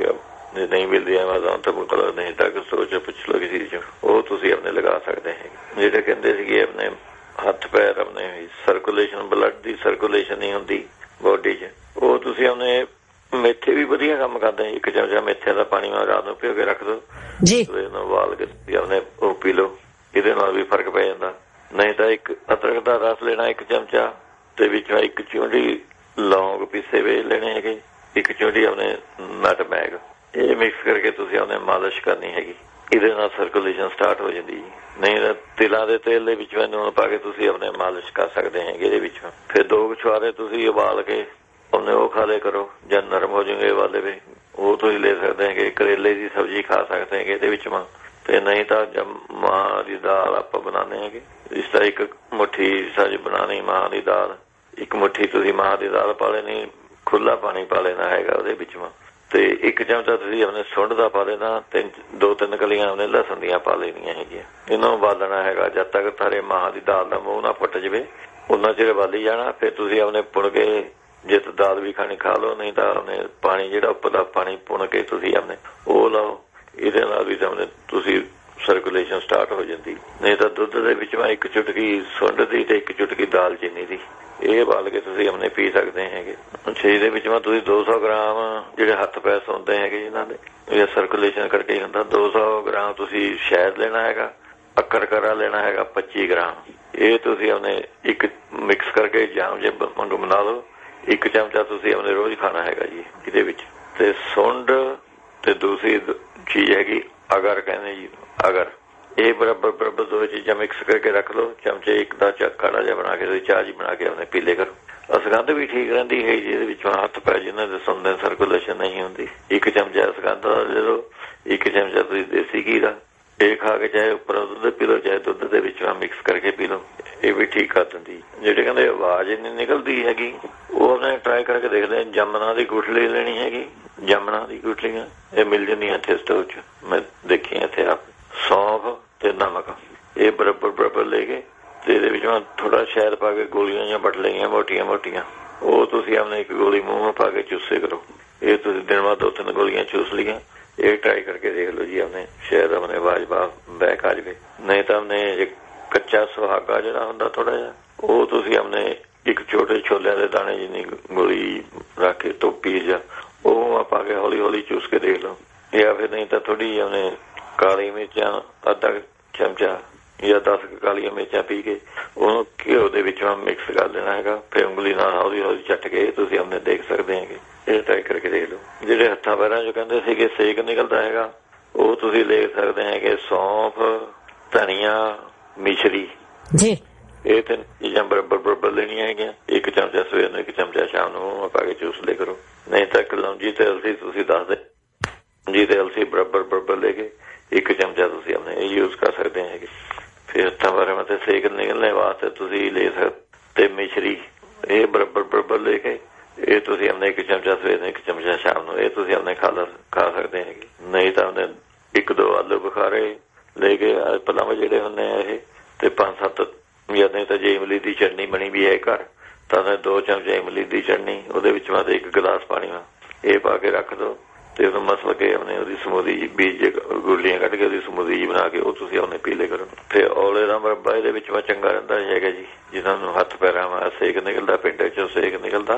ਨਹੀਂ ਮਿਲਦੀ ਐਮਾਜ਼ੋਨ ਤੋਂ ਕੋਲ ਨਹੀਂ ਤਾਂ ਸੋਚ ਪੁੱਛ ਲਓ ਕਿਸੇ ਚੋਂ, ਉਹ ਤੁਸੀਂ ਆਪਣੇ ਲਗਾ ਸਕਦੇ ਹੈਗੇ। ਜਿਹੜੇ ਕਹਿੰਦੇ ਸੀਗੇ ਆਪਣੇ ਹੱਥ ਪੈਰ ਆਪਣੇ ਸਰਕੂਲੇਸ਼ਨ ਬਲੱਡ ਦੀ ਸਰਕੂਲੇਸ਼ਨ ਨਹੀਂ ਹੁੰਦੀ ਬੋਡੀ 'ਚ, ਉਹ ਤੁਸੀਂ ਆਪਣੇ ਮੇਥੇ ਵੀ ਵਧੀਆ ਕੰਮ ਕਰਦੇ। ਇੱਕ ਚਮਚਾ ਮੇਥੇ ਦਾ ਪਾਣੀ ਨਾਲ ਰਾਤ ਨੂੰ ਭਿਓ ਕੇ ਰੱਖ ਦਿਓ ਜੀ, ਇਹਨੂੰ ਉਬਾਲ ਕੇ ਤੁਸੀਂ ਆਪਣੇ ਉਹ ਪੀ ਲਓ, ਇਹਦੇ ਨਾਲ ਵੀ ਫਰਕ ਪੈ ਜਾਂਦਾ। ਨਹੀਂ ਤਾਂ ਇੱਕ ਅਦਰਕ ਦਾ ਰਸ ਲੈਣਾ ਇੱਕ ਚਮਚਾ ਤੇ ਵਿੱਚ ਇੱਕ ਚੁੰਡੀ ਲੌਂਗ ਪੀਸੇ ਵੇ ਲੈਣੇ ਹੈਗੇ, ਇੱਕ ਚੁੰਡੀ ਆਪਣੇ ਨਟਮੈਗ, ਇਹ ਮਿਕਸ ਕਰਕੇ ਤੁਸੀਂ ਆਪਣੇ ਮਾਲਿਸ਼ ਕਰਨੀ ਹੈਗੀ। ਇਹਦੇ ਨਾਲ ਸਰਕੂਲੇਸ਼ਨ ਸਟਾਰਟ ਹੋ ਜਾਂਦੀ। ਨਹੀਂ ਤਾਂ ਤਿਲਾਂ ਦੇ ਤੇਲ ਦੇ ਵਿੱਚ ਨੂਣ ਪਾ ਕੇ ਤੁਸੀਂ ਆਪਣੇ ਮਾਲਿਸ਼ ਕਰ ਸਕਦੇ ਹੈਗੇ ਇਹਦੇ ਵਿੱਚੋਂ। ਫਿਰ ਦੋ ਛੁਹਾਰੇ ਤੁਸੀਂ ਉਬਾਲ ਕੇ ਉਹਨੇ ਉਹ ਖਾ ਲਿਆ ਕਰੋ, ਜਾਂ ਨਰਮ ਹੋ ਜਾਓਗੇ ਵਾਲੇ ਵੀ ਉਹ ਤੁਸੀਂ ਲੈ ਸਕਦੇ ਹੈਗੇ। ਕਰੇਲੇ ਦੀ ਸਬਜ਼ੀ ਖਾ ਸਕਦੇ ਹੈਗੇ ਇਹਦੇ ਵਿੱਚ। ਤੇ ਨਹੀਂ ਤਾਂ ਮਾਂ ਦੀ ਦਾਲ ਆਪਾਂ ਬਣਾਉਂਦੇ ਹੈਗੇ, ਇਸ ਤਰ੍ਹਾਂ ਇੱਕ ਮੁੱਠੀ ਸੱਜ ਬਣਾਉਣੀ ਮਾਂ ਦੀ ਦਾਲ, ਇੱਕ ਮੁੱਠੀ ਤੁਸੀਂ ਮਾਂ ਦੀ ਦਾਲ ਪਾ ਲੈਣੀ, ਖੁੱਲਾ ਪਾਣੀ ਪਾ ਲੈਣਾ ਹੈਗਾ ਉਹਦੇ ਵਿੱਚ, ਤੇ ਇੱਕ ਚਮਚਾ ਤੁਸੀਂ ਆਪਣੇ ਸੁੰਡ ਦਾ ਪਾ ਲੈਣਾ, ਤਿੰਨ ਦੋ ਤਿੰਨ ਕਲੀਆਂ ਆਪਣੇ ਲਸਣ ਦੀਆਂ ਪਾ ਲੈਣੀਆਂ ਹੈਗੀਆਂ। ਇਹਨਾਂ ਨੂੰ ਉਬਾਲਣਾ ਹੈਗਾ ਜਦ ਤੱਕ ਤਾਰੇ ਮਾਂ ਦੀ ਦਾਲ ਦਾ ਮੂੰਹ ਨਾ ਫੁੱਟ ਜਾਵੇ, ਉਹਨਾਂ ਚਿਰ ਉਬਾਲੀ ਜਾਣਾ। ਫਿਰ ਤੁਸੀਂ ਆਪਣੇ ਪੁਣ ਕੇ ਜੇ ਤਾਂ ਦਾਲ ਵੀ ਖਾਣੀ ਖਾ ਲਓ, ਨਹੀਂ ਤਾਂ ਆਪਣੇ ਪਾਣੀ ਜਿਹੜਾ ਉੱਪਰ ਦਾ ਪਾਣੀ ਪੁਣ ਕੇ ਤੁਸੀਂ ਆਪਣੇ ਉਹ ਲਾਓ, ਇਹਦੇ ਨਾਲ ਵੀ ਤਾਂ ਤੁਸੀਂ ਸਰਕੂਲੇਸ਼ਨ ਸਟਾਰਟ ਹੋ ਜਾਂਦੀ। ਨਹੀਂ ਤਾਂ ਦੁੱਧ ਦੇ ਵਿੱਚ ਮੈਂ ਇੱਕ ਚੁਟਕੀ ਸੁੰਡ ਦੀ ਤੇ ਇੱਕ ਚੁਟਕੀ ਦਾਲਚੀਨੀ ਦੀ ਇਹ ਉਬਾਲ ਕੇ ਤੁਸੀਂ ਆਪਣੇ ਪੀ ਸਕਦੇ ਹੈਗੇ। ਅੱਛਾ ਇਹਦੇ ਵਿੱਚ ਮੈਂ ਤੁਸੀਂ ਦੋ ਸੌ ਗ੍ਰਾਮ ਜਿਹੜੇ ਹੱਥ ਪੈਰ ਸੁਣਦੇ ਹੈਗੇ ਜਿਹਨਾਂ ਦੇ ਇਹ ਸਰਕੂਲੇਸ਼ਨ ਕਰਕੇ ਹੀ ਹੁੰਦਾ, ਦੋ ਸੌ ਗ੍ਰਾਮ ਤੁਸੀਂ ਸ਼ਹਿਦ ਲੈਣਾ ਹੈਗਾ, ਅੱਕਰ ਕਰਾ ਲੈਣਾ ਹੈਗਾ ਪੱਚੀ ਗ੍ਰਾਮ, ਇਹ ਤੁਸੀਂ ਆਪਣੇ ਇੱਕ ਮਿਕਸ ਕਰਕੇ ਜਾਮ ਜੇ ਮੰਗੂ ਬਣਾ ਲਓ। ਇੱਕ ਚਮਚਾ ਤੁਸੀਂ ਆਪਣੇ ਰੋਜ਼ ਖਾਣਾ ਹੈਗਾ ਜੀ ਇਹਦੇ ਵਿੱਚ। ਤੇ ਸੁੰਡ ਤੇ ਦੂਸਰੀ ਚੀਜ਼ ਹੈਗੀ ਅਗਰ ਕਹਿੰਦੇ ਜੀ ਅਗਰ, ਇਹ ਬਰਾਬਰ ਬਰਾਬਰ ਦੋ ਚੀਜ਼ਾਂ ਮਿਕਸ ਕਰਕੇ ਰੱਖ ਲਓ। ਚਮਚੇ ਇੱਕ ਦਾ ਕਾੜਾ ਜਿਹਾ ਬਣਾ ਕੇ ਤੁਸੀਂ ਚਾਹ ਜੀ ਬਣਾ ਕੇ ਆਪਣੇ ਪੀਲੇ ਕਰੋ। ਅਸਗੰਧ ਵੀ ਠੀਕ ਰਹਿੰਦੀ ਹੈ ਜੀ ਇਹਦੇ ਵਿੱਚੋਂ ਹੱਥ ਪੈ ਜਿਹਨਾਂ ਦੇ ਸੁਣਦੇ ਸਰਕੂਲੇਸ਼ਨ ਨਹੀਂ ਹੁੰਦੀ। ਇੱਕ ਚਮਚਾ ਅਸਗੰਧ ਦਾ ਲੈ ਲਓ, ਇੱਕ ਚਮਚਾ ਤੁਸੀਂ ਦੇਸੀ ਘੀ ਦਾ, ਇਹ ਖਾ ਕੇ ਚਾਹੇ ਉੱਪਰ ਦੁੱਧ ਪੀ ਲਓ ਚਾਹੇ ਦੁੱਧ ਦੇ ਵਿੱਚ ਮਿਕਸ ਕਰਕੇ ਪੀ ਲਓ, ਇਹ ਵੀ ਠੀਕ ਕਰ ਦਿੰਦੀ। ਜਿਹੜੇ ਕਹਿੰਦੇ ਆਵਾਜ਼ ਨਹੀਂ ਨਿਕਲਦੀ ਹੈਗੀ ਉਹ ਆਪਣੇ ਟਰਾਈ ਕਰਕੇ ਦੇਖਦੇ। ਜਮਨਾ ਦੀ ਗੁਠਲੀ ਲੈਣੀ ਹੈਗੀ, ਜਮਨਾ ਦੀ ਗੁਠਲੀਆਂ ਇਹ ਮਿਲ ਜਾਂਦੀਆਂ ਇੱਥੇ ਸਟੋਰ 'ਚ, ਮੈਂ ਦੇਖੀ ਇੱਥੇ ਆਪ। ਸੌਂਫ ਤੇ ਨਮਕ ਇਹ ਬਰਾਬਰ ਬਰਾਬਰ ਲੈ ਕੇ ਤੇ ਇਹਦੇ ਵਿੱਚ ਥੋੜਾ ਸ਼ਹਿਦ ਪਾ ਕੇ ਗੋਲੀਆਂ ਜਾਂ ਵੱਟ ਲਈਆਂ ਮੋਟੀਆਂ ਮੋਟੀਆਂ, ਉਹ ਤੁਸੀਂ ਆਪਣੇ ਇੱਕ ਗੋਲੀ ਮੂੰਹ ਪਾ ਕੇ ਚੂਸੇ ਕਰੋ। ਇਹ ਤੁਸੀਂ ਦਿਨ ਬਾਅਦ ਦੋ ਤਿੰਨ ਗੋਲੀਆਂ ਚੂਸ ਲਈਆਂ, ਇਹ ਟਰਾਈ ਕਰਕੇ ਦੇਖ ਲਓ ਜੀ ਆਪਣੇ ਸ਼ਾਇਦ ਆਪਣੇ ਆਵਾਜ਼ ਬਾਹਰ ਬੈਕ ਆ ਜਾਵੇ। ਨਹੀਂ ਤਾਂ ਆਪਣੇ ਕੱਚਾ ਸੁਹਾਗਾ ਜਿਹੜਾ ਹੁੰਦਾ ਥੋੜਾ ਜਿਹਾ ਉਹ ਤੁਸੀਂ ਆਪਣੇ ਇੱਕ ਛੋਟੇ ਛੋਲਿਆਂ ਦੇ ਦਾਣੇ ਜਿੰਨੀ ਗੋਲੀ ਰੱਖ ਕੇ ਟੋਪੀ ਜਾਂ ਉਹ ਪਾ ਕੇ ਹੌਲੀ ਹੌਲੀ ਚੂਸ ਕੇ ਦੇਖ ਲਓ। ਜਾਂ ਫਿਰ ਨਹੀਂ ਤਾਂ ਥੋੜੀ ਜਿਹੀ ਆਪਣੇ ਕਾਲੀ ਮਿਰਚਾਂ ਅੱਧਾ ਚਮਚਾ ਜਾਂ ਦਸ ਕਾਲੀਆਂ ਮਿਰਚਾਂ ਪੀ ਕੇ ਉਹਨੂੰ ਘਿਓ ਦੇ ਵਿੱਚ ਮਿਕਸ ਕਰ ਦੇਣਾ ਹੈਗਾ, ਫਿਰ ਉਂਗਲੀ ਨਾਲ ਹੌਲੀ ਹੌਲੀ ਚੱਟ ਕੇ ਤੁਸੀਂ ਆਪਣੇ ਦੇਖ ਸਕਦੇ ਹੈਗੇ। ਇਹ ਟਰਾਈ ਕਰਕੇ ਦੇਖ ਲਓ। ਜਿਹੜੇ ਹੱਥਾਂ ਪੈਰਾਂ 'ਚ ਕਹਿੰਦੇ ਸੀਗੇ ਸੇਕ ਨਿਕਲਦਾ ਹੈਗਾ ਉਹ ਤੁਸੀਂ ਦੇਖ ਸਕਦੇ ਹੈਗੇ ਸੌਂਫ, ਧਨੀਆ, ਮਿਸ਼ਰੀ ਜੀ, ਇਹ ਤਿੰਨ ਚੀਜ਼ਾਂ ਬਰਾਬਰ ਬਰਾਬਰ ਲੈਣੀਆਂ ਹੈਗੀਆਂ। ਇੱਕ ਚਮਚਾ ਸਵੇਰ ਨੂੰ ਇੱਕ ਚਮਚਾ ਸ਼ਾਮ ਨੂੰ ਪਾ ਕੇ ਚੂਸ ਲਿਆ ਕਰੋ। ਨਹੀਂ ਤਾਂ ਕਲੌਂਜੀ ਤੇ ਅਲਸੀ ਤੁਸੀਂ ਦੱਸ ਦੇ ਜੀ ਤੇ ਅਲਸੀ ਬਰਾਬਰ ਬਰਾਬਰ ਲੈ ਕੇ ਇੱਕ ਚਮਚਾ ਤੁਸੀਂ ਆਪਣੇ ਇਹ ਯੂਜ਼ ਕਰ ਸਕਦੇ ਹੈਗੇ। ਫਿਰ ਹੱਥਾਂ ਪੈਰਾਂ ਤੇ ਸੇਕ ਨਿਕਲਣੇ ਵਾਸਤੇ ਤੁਸੀਂ ਲੈ ਸਕਦੇ ਤੇ ਮਿਸ਼ਰੀ ਇਹ ਬਰਾਬਰ ਬਰਾਬਰ ਲੈ ਕੇ ਇਹ ਤੁਸੀਂ ਆਪਣੇ ਇੱਕ ਚਮਚਾ ਸਵੇਰ ਨੂੰ ਇੱਕ ਚਮਚਾ ਸ਼ਾਮ ਨੂੰ ਇਹ ਤੁਸੀਂ ਆਪਣੇ ਖਾ ਖਾ ਸਕਦੇ ਹੈਗੇ। ਨਹੀਂ ਤਾਂ ਆਪਣੇ ਇੱਕ ਦੋ ਆਲੂ ਬੁਖਾਰੇ ਲੈ ਕੇ ਪਲਾਮ ਜਿਹੜੇ ਹੁੰਦੇ ਆ ਇਹ ਤੇ ਪੰਜ ਸੱਤ ਜਾਂ ਨਹੀਂ ਤਾਂ ਜੇ ਇਮਲੀ ਦੀ ਚਟਨੀ ਬਣੀ ਵੀ ਹੈ ਘਰ ਤਾਂ ਦੋ ਚਮਚੇ ਇਮਲੀ ਦੀ ਚਟਨੀ ਉਹਦੇ ਵਿੱਚ ਮੈਂ ਇੱਕ ਗਲਾਸ ਪਾਣੀ ਨਾਲ ਇਹ ਪਾ ਕੇ ਰੱਖ ਦਿਓ ਤੇ ਉਹਨੂੰ ਮਸਲ ਕੇ ਆਪਣੇ ਉਹਦੀ ਸਮੂਦੀ ਜੀ ਬੀਜ ਗੁਰਲੀਆਂ ਕੱਢ ਕੇ ਉਹਦੀ ਸਮੂਦੀ ਜੀ ਬਣਾ ਕੇ ਉਹ ਤੁਸੀਂ ਆਪਣੇ ਪੀ ਲਿਆ ਕਰੋ। ਤੇ ਔਲੇ ਦਾ ਮਰਬਾ ਇਹਦੇ ਵਿੱਚ ਮੈਂ ਚੰਗਾ ਰਹਿੰਦਾ ਹੈਗਾ ਜੀ, ਜਿਹਨਾਂ ਨੂੰ ਹੱਥ ਪੈਰਾਂ ਵਾਂ ਸੇਕ ਨਿਕਲਦਾ, ਪਿੰਡ 'ਚੋਂ ਸੇਕ ਨਿਕਲਦਾ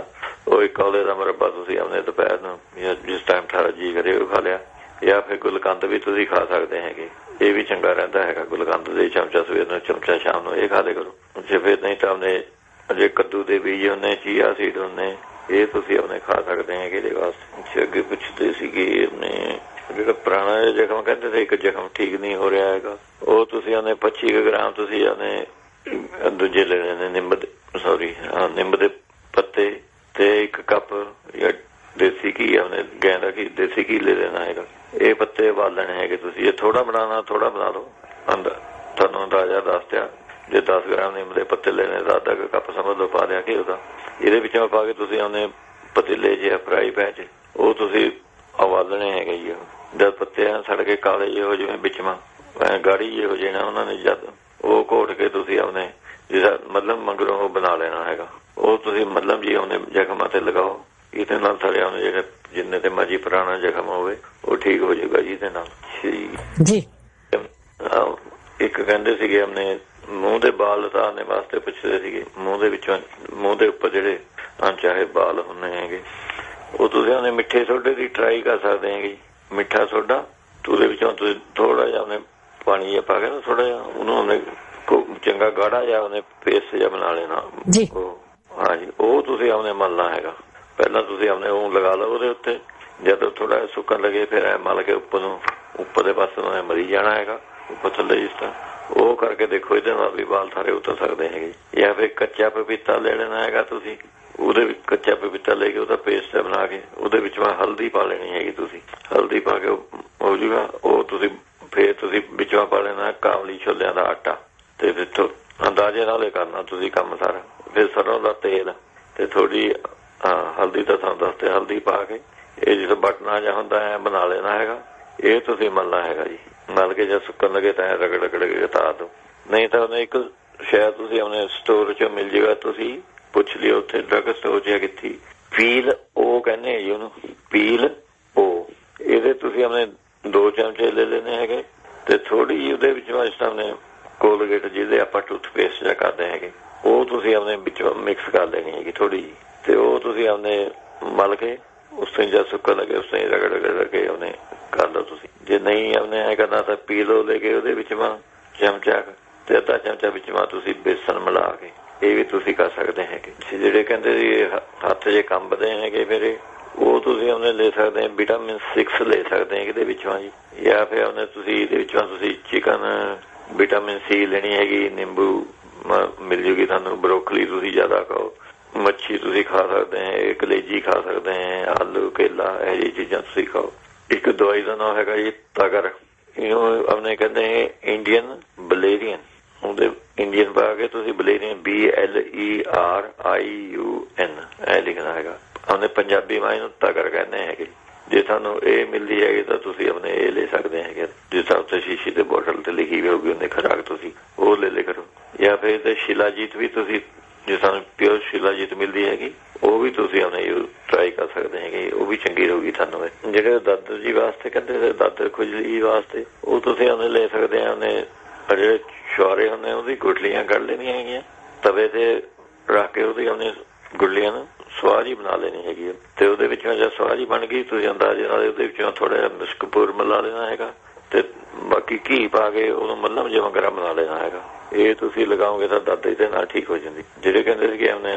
ਉਹ ਇੱਕ ਕੌਲੇ ਦਾ ਮੁਰੱਬਾ ਤੁਸੀਂ ਆਪਣੇ ਦੁਪਹਿਰ ਨੂੰ ਜਾਂ ਜਿਸ ਟਾਈਮ ਠਾਰਾ ਜੀ ਕਰੇ ਉਹ ਖਾ ਲਿਆ। ਜਾਂ ਫਿਰ ਗੁਲਕੰਦ ਵੀ ਤੁਸੀਂ ਖਾ ਸਕਦੇ ਹੈਗੇ, ਇਹ ਵੀ ਚੰਗਾ ਰਹਿੰਦਾ ਹੈਗਾ। ਗੁਲਕੰਦ ਦੇ ਚਮਚਾ ਸਵੇਰ ਨੂੰ, ਚਮਚਾ ਸ਼ਾਮ ਨੂੰ, ਇਹ ਖਾ ਲਿਆ ਕਰੋ। ਜੇ ਫਿਰ ਨਹੀਂ ਤਾਂ ਆਪਣੇ ਜੇ ਕੱਦੂ ਦੇ ਬੀਜ ਹੁੰਦੇ, ਚੀਆ ਸੀਡ ਹੁੰਦੇ, ਇਹ ਤੁਸੀਂ ਆਪਣੇ ਖਾ ਸਕਦੇ ਹੈਗੇ। ਇਹਦੇ ਵਾਸਤੇ ਅੱਗੇ ਪੁੱਛਦੇ ਸੀਗੇ ਆਪਣੇ ਜਿਹੜਾ ਪੁਰਾਣਾ ਜ਼ਖਮ ਕਹਿੰਦੇ ਸੀ ਇੱਕ ਜ਼ਖਮ ਠੀਕ ਨਹੀਂ ਹੋ ਰਿਹਾ ਹੈਗਾ, ਉਹ ਤੁਸੀਂ ਉਹਨੇ ਪੱਚੀ ਕੁ ਗ੍ਰਾਮ ਤੁਸੀਂ ਉਹਨੇ ਦੂਜੇ ਲੈਣੇ ਨੇ ਨਿੰਬ ਦੇ, ਸੌਰੀ ਨਿੰਬ ਦੇ ਪੱਤੇ ਤੇ ਇੱਕ ਕੱਪ ਜਾਂ ਦੇਸੀ ਘੀ ਉਹਨੇ ਗੈਂ ਦਾ ਘੀ ਦੇਸੀ ਘੀ ਲੈ ਲੈਣਾ ਹੈਗਾ। ਇਹ ਪੱਤੇ ਉਬਾਲਣੇ ਹੈਗੇ ਤੁਸੀਂ। ਜੇ ਥੋੜਾ ਬਣਾਉਣਾ ਥੋੜਾ ਬਣਾ ਲਓ, ਅੰਦਰ ਤੁਹਾਨੂੰ ਅੰਦਾਜ਼ਾ ਦੱਸ ਦਿਆ। ਜੇ ਦਸ ਗ੍ਰਾਮ ਨਿੰਮ ਦੇ ਪੱਤੇ ਲੈਣੇ ਤਾਂ ਅੱਧਾ ਕੱਪ ਸਮਝ ਲਓ ਪਾ ਦਿਆ ਘੀ ਉਹਦਾ। ਇਹਦੇ ਵਿੱਚੋਂ ਪਾ ਕੇ ਤੁਸੀਂ ਉਹਨੇ ਪਤੀਲੇ ਜਿਹੇ ਫਰਾਈ ਪੈਨ 'ਚ ਉਹ ਤੁਸੀਂ ਉਬਾਲਣੇ ਹੈਗੇ ਜੀ। ਜਦ ਪੱਤੇ ਸੜ ਕੇ ਕਾਲੇ ਜਿਹੇ ਹੋ ਜਿਵੇਂ ਵਿੱਚ ਮਾ ਗਾੜੀ ਜਿਹੇ ਹੋ ਜਾਣਾ ਉਹਨਾਂ ਨੇ, ਜਦ ਉਹ ਘੋਟ ਕੇ ਤੁਸੀਂ ਆਪਣੇ ਜਿਹੜਾ ਮਤਲਬ ਮਗਰੋਂ ਉਹ ਬਣਾ ਲੈਣਾ ਹੈਗਾ। ਉਹ ਤੁਸੀਂ ਮਤਲਬ ਜੀ ਉਹਨੇ ਜ਼ਖਮਾਂ ਤੇ ਲਗਾਓ। ਇਹਦੇ ਨਾਲ ਸਾਰੇ ਉਹਨੇ ਜਿਹੜੇ ਜਿੰਨੇ ਤੇ ਮਰਜੀ ਪੁਰਾਣਾ ਜ਼ਖਮ ਹੋਵੇ ਉਹ ਠੀਕ ਹੋ ਜਾਏਗਾ ਜੀ ਇਹਦੇ ਨਾਲ ਜੀ। ਇੱਕ ਕਹਿੰਦੇ ਸੀਗੇ ਆਪਣੇ ਮੂੰਹ ਦੇ ਬਾਲ ਉਤਾਰਨੇ ਵਾਸਤੇ ਪੁੱਛਦੇ ਸੀਗੇ। ਮੂੰਹ ਦੇ ਵਿੱਚੋਂ ਮੂੰਹ ਦੇ ਉੱਪਰ ਜਿਹੜੇ ਅਣਚਾਹੇ ਬਾਲ ਹੁੰਦੇ ਹੈਗੇ, ਉਹ ਤੁਸੀਂ ਉਹਨੇ ਮਿੱਠੇ ਸੋਡੇ ਦੀ ਟਰਾਈ ਕਰ ਸਕਦੇ ਹੈਗੇ। ਮਿੱਠਾ ਸੋਡਾ ਉਹਦੇ ਵਿੱਚੋਂ ਤੁਸੀਂ ਥੋੜਾ ਜਿਹਾ ਉਹਨੇ ਪਾਣੀ ਜਿਹਾ ਪਾ ਕੇ ਨਾ ਥੋੜਾ ਜਿਹਾ ਉਹਨੂੰ ਉਹਨੇ ਚੰਗਾ ਗਾੜਾ ਜਿਹਾ ਉਹਨੇ ਪੇਸਟ ਜਿਹਾ ਬਣਾ ਲੈਣਾ ਜੀ। ਹਾਂਜੀ, ਉਹ ਤੁਸੀਂ ਆਪਣੇ ਮਲਣਾ ਹੈਗਾ। ਪਹਿਲਾਂ ਤੁਸੀਂ ਆਪਣੇ ਉਹ ਲਗਾ ਲਓ ਉਹਦੇ ਉੱਤੇ, ਜਦੋਂ ਥੋੜਾ ਸੁੱਕਣ ਲੱਗੇ ਫਿਰ ਐ ਮਲ ਕੇ ਉੱਪਰ ਨੂੰ ਉੱਪਰ ਦੇ ਪਾਸੇ ਨੂੰ ਮਰੀ ਜਾਣਾ ਹੈਗਾ, ਉੱਪਰ ਥੱਲੇ ਜਿਸ ਤਰ੍ਹਾਂ। ਉਹ ਕਰਕੇ ਦੇਖੋ, ਇਹਦੇ ਨਾਲ ਵੀ ਬਾਲ ਸਾਰੇ ਉਤਰ ਸਕਦੇ ਹੈਗੇ। ਜਾਂ ਫਿਰ ਕੱਚਾ ਪਪੀਤਾ ਲੈ ਲੈਣਾ ਹੈਗਾ ਤੁਸੀਂ, ਉਹਦੇ ਵਿੱਚ ਕੱਚਾ ਪਪੀਤਾ ਲੈ ਕੇ ਉਹਦਾ ਪੇਸਟ ਬਣਾ ਕੇ ਉਹਦੇ ਵਿੱਚ ਮੈਂ ਹਲਦੀ ਪਾ ਲੈਣੀ ਹੈਗੀ। ਤੁਸੀਂ ਹਲਦੀ ਪਾ ਕੇ ਹੋ ਜੂਗਾ ਉਹ। ਤੁਸੀਂ ਫਿਰ ਤੁਸੀਂ ਵਿੱਚੋਂ ਪਾ ਲੈਣਾ ਕਾਬਲੀ ਛੋਲਿਆਂ ਦਾ ਆਟਾ, ਤੇ ਫਿਰ ਅੰਦਾਜ਼ੇ ਨਾਲ ਹੀ ਕਰਨਾ ਤੁਸੀਂ ਕੰਮ ਸਾਰਾ। ਫਿਰ ਸਰੋਂ ਦਾ ਤੇਲ ਤੇ ਥੋੜੀ ਹਾਂ ਹਲਦੀ ਤਾਂ ਤੁਹਾਨੂੰ ਦੱਸਦੇ, ਹਲਦੀ ਪਾ ਕੇ ਇਹ ਜਿਹੜਾ ਬਟਨਾ ਜਿਹਾ ਹੁੰਦਾ ਹੈ ਬਣਾ ਲੈਣਾ ਹੈਗਾ। ਇਹ ਤੁਸੀਂ ਮਲਣਾ ਹੈਗਾ ਜੀ। ਮਲ ਕੇ ਜਦ ਸੁੱਕਣ ਲੱਗੇ ਤਾਂ ਰਗੜ ਰਗੜ ਕੇ ਉਤਾਰ ਦਿਓ। ਨਹੀਂ ਤਾਂ ਉਹਨੇ ਇੱਕ ਸ਼ਾਇਦ ਤੁਸੀਂ ਆਪਣੇ ਸਟੋਰ 'ਚੋਂ ਮਿਲ ਜਾਏਗਾ, ਤੁਸੀਂ ਪੁੱਛ ਲਿਓ ਉੱਥੇ ਡਰੱਗ ਸਟੋਰ 'ਚ ਕਿੱਥੇ। ਪੀਲ ਉਹ ਕਹਿੰਦੇ ਜੀ ਉਹਨੂੰ, ਪੀਲ ਉਹ। ਇਹਦੇ ਤੁਸੀਂ ਆਪਣੇ ਦੋ ਚਮਚੇ ਲੈ ਲੈਣੇ ਹੈਗੇ ਤੇ ਥੋੜੀ ਜਿਹੀ ਉਹਦੇ ਵਿੱਚ ਇਸ ਤਰ੍ਹਾਂ ਨੇ ਕੋਲਗੇਟ ਜਿਹਦੇ ਆਪਾਂ ਟੂਥਪੇਸਟ ਜਾਂ ਕਰਦੇ ਹੈਗੇ, ਉਹ ਤੁਸੀਂ ਆਪਣੇ ਵਿੱਚ ਮਿਕਸ ਕਰ ਲੈਣੀ ਹੈਗੀ ਥੋੜੀ ਜਿਹੀ। ਤੇ ਉਹ ਤੁਸੀਂ ਆਪਣੇ ਮਲ ਕੇ ਉਸ ਤੋਂ ਜਦ ਸੁੱਕਣ ਲੱਗੇ ਉਸ ਤੋਂ ਰਗੜ ਰਗੜ ਕੇ ਉਹਨੇ ਕਰ ਲਓ ਤੁਸੀਂ। ਜੇ ਨਹੀਂ ਉਹਨੇ ਐ ਕਰਨਾ ਤਾਂ ਪੀ ਲਓ ਲੈ ਕੇ ਉਹਦੇ ਵਿੱਚ ਮਾ ਚਮਚਾ ਤੇ ਅੱਧਾ ਚਮਚਾ ਵਿੱਚ ਮਾ ਤੁਸੀਂ ਬੇਸਨ ਮਿਲਾ ਕੇ ਇਹ ਵੀ ਤੁਸੀਂ ਕਰ ਸਕਦੇ ਹੈਗੇ। ਜਿਹੜੇ ਕਹਿੰਦੇ ਸੀ ਹੱਥ ਜੇ ਕੰਬਦੇ ਹੈਗੇ ਫਿਰ ਉਹ ਤੁਸੀਂ ਉਹਨੇ ਲੈ ਸਕਦੇ ਹੋ। ਵਿਟਾਮਿਨ ਸਿਕਸ ਲੈ ਸਕਦੇ ਇਹਦੇ ਵਿੱਚੋਂ ਜੀ। ਜਾਂ ਫਿਰ ਉਹਨੇ ਤੁਸੀਂ ਇਹਦੇ ਵਿੱਚੋਂ ਤੁਸੀਂ ਚਿਕਨ ਵਿਟਾਮਿਨ ਸੀ ਲੈਣੀ ਹੈਗੀ, ਨਿੰਬੂ ਮਿਲ ਜੂਗੀ ਤੁਹਾਨੂੰ। ਬਰੋਕਲੀ ਤੁਸੀਂ ਜ਼ਿਆਦਾ ਖਾਓ, ਮੱਛੀ ਤੁਸੀਂ ਖਾ ਸਕਦੇ ਹੈ, ਕਲੇਜੀ ਖਾ ਸਕਦੇ ਹੈ, ਆਲੂ ਕੇਲਾ ਇਹ ਜਿਹੀ ਚੀਜ਼ਾਂ ਤੁਸੀਂ ਖਾਓ। ਇੱਕ ਦਵਾਈ ਦਾ ਨਾਮ ਹੈਗਾ ਜੀ ਤਗਰ, ਇਹਨੂੰ ਆਪਣੇ ਕਹਿੰਦੇ ਇੰਡੀਅਨ ਬਲੇਰੀਅਨ। ਉਹਦੇ ਇੰਡੀਅਨ ਪਾ ਕੇ ਤੁਸੀਂ ਬਲੇਰੀਅਨ B L E R I U N ਇਹ ਲਿਖਣਾ ਹੈਗਾ। ਉਹਨੇ ਪੰਜਾਬੀ ਮਾਂ ਇਹਨੂੰ ਤਗਰ ਕਹਿੰਦੇ ਹੈਗੇ। ਜੇ ਤੁਹਾਨੂੰ ਇਹ ਮਿਲਦੀ ਹੈਗੀ ਤਾਂ ਤੁਸੀਂ ਆਪਣੇ ਇਹ ਲੈ ਸਕਦੇ ਹੈਗੇ। ਜਿਸ ਤਰ੍ਹਾਂ ਉੱਤੇ ਸ਼ੀਸ਼ੀ ਦੇ ਬੋਟਲ ਤੇ ਲਿਖੀ ਹੋਊਗੀ ਉਹਨੇ ਖੁਰਾਕ, ਤੁਸੀਂ ਉਹ ਲੈ ਲੈ ਕਰੋ। ਜਾਂ ਫਿਰ ਤੇ ਸ਼ਿਲਾਜੀਤ ਵੀ ਤੁਸੀਂ ਜੇ ਸਾਨੂੰ ਪਿਓਰ ਸ਼ਿਲਾਜੀਤ ਮਿਲਦੀ ਹੈਗੀ ਉਹ ਵੀ ਤੁਸੀਂ ਉਹਨੇ ਟਰਾਈ ਕਰ ਸਕਦੇ ਹੈਗੇ, ਉਹ ਵੀ ਚੰਗੀ ਰਹੂਗੀ ਤੁਹਾਨੂੰ। ਜਿਹੜੇ ਦਰਦ ਜੀ ਵਾਸਤੇ ਕਹਿੰਦੇ ਦਰਦ ਖੁਜਲੀ ਵਾਸਤੇ ਉਹ ਤੁਸੀਂ ਉਹਨੇ ਲੈ ਸਕਦੇ ਆ। ਉਹਨੇ ਜਿਹੜੇ ਛੁਹਾਰੇ ਹੁੰਦੇ ਉਹਦੀ ਗੁਟਲੀਆਂ ਕੱਢ ਲੈਣੀਆਂ ਹੈਗੀਆਂ, ਤਵੇ ਤੇ ਰੱਖ ਕੇ ਉਹਦੀ ਉਹਨੇ ਗੁਟਲੀਆਂ ਨੂੰ ਸਵਾਹ ਜੀ ਬਣਾ ਲੈਣੀ ਹੈਗੀ। ਤੇ ਉਹਦੇ ਵਿੱਚੋਂ ਜਦ ਸਵਾਹ ਜੀ ਬਣ ਗਈ ਤੁਸੀਂ ਅੰਦਾਜ਼ੇ ਨਾਲ ਉਹਦੇ ਵਿੱਚੋਂ ਥੋੜਾ ਜਿਹਾ ਮਿਸਕਪੂਰ ਮਿਲਾ ਲੈਣਾ ਹੈਗਾ ਤੇ ਬਾਕੀ ਘੀ ਪਾ ਕੇ ਉਹਨੂੰ ਮੱਲਮ ਜਿਹਾ ਗਰਮ ਬਣਾ ਲੈਣਾ ਹੈਗਾ। ਇਹ ਤੁਸੀਂ ਲਗਾਓਗੇ ਤਾਂ ਦਰਦ ਇਹਦੇ ਨਾਲ ਠੀਕ ਹੋ ਜਾਂਦੀ। ਜਿਹੜੇ ਕਹਿੰਦੇ ਸੀਗੇ ਉਹਨੇ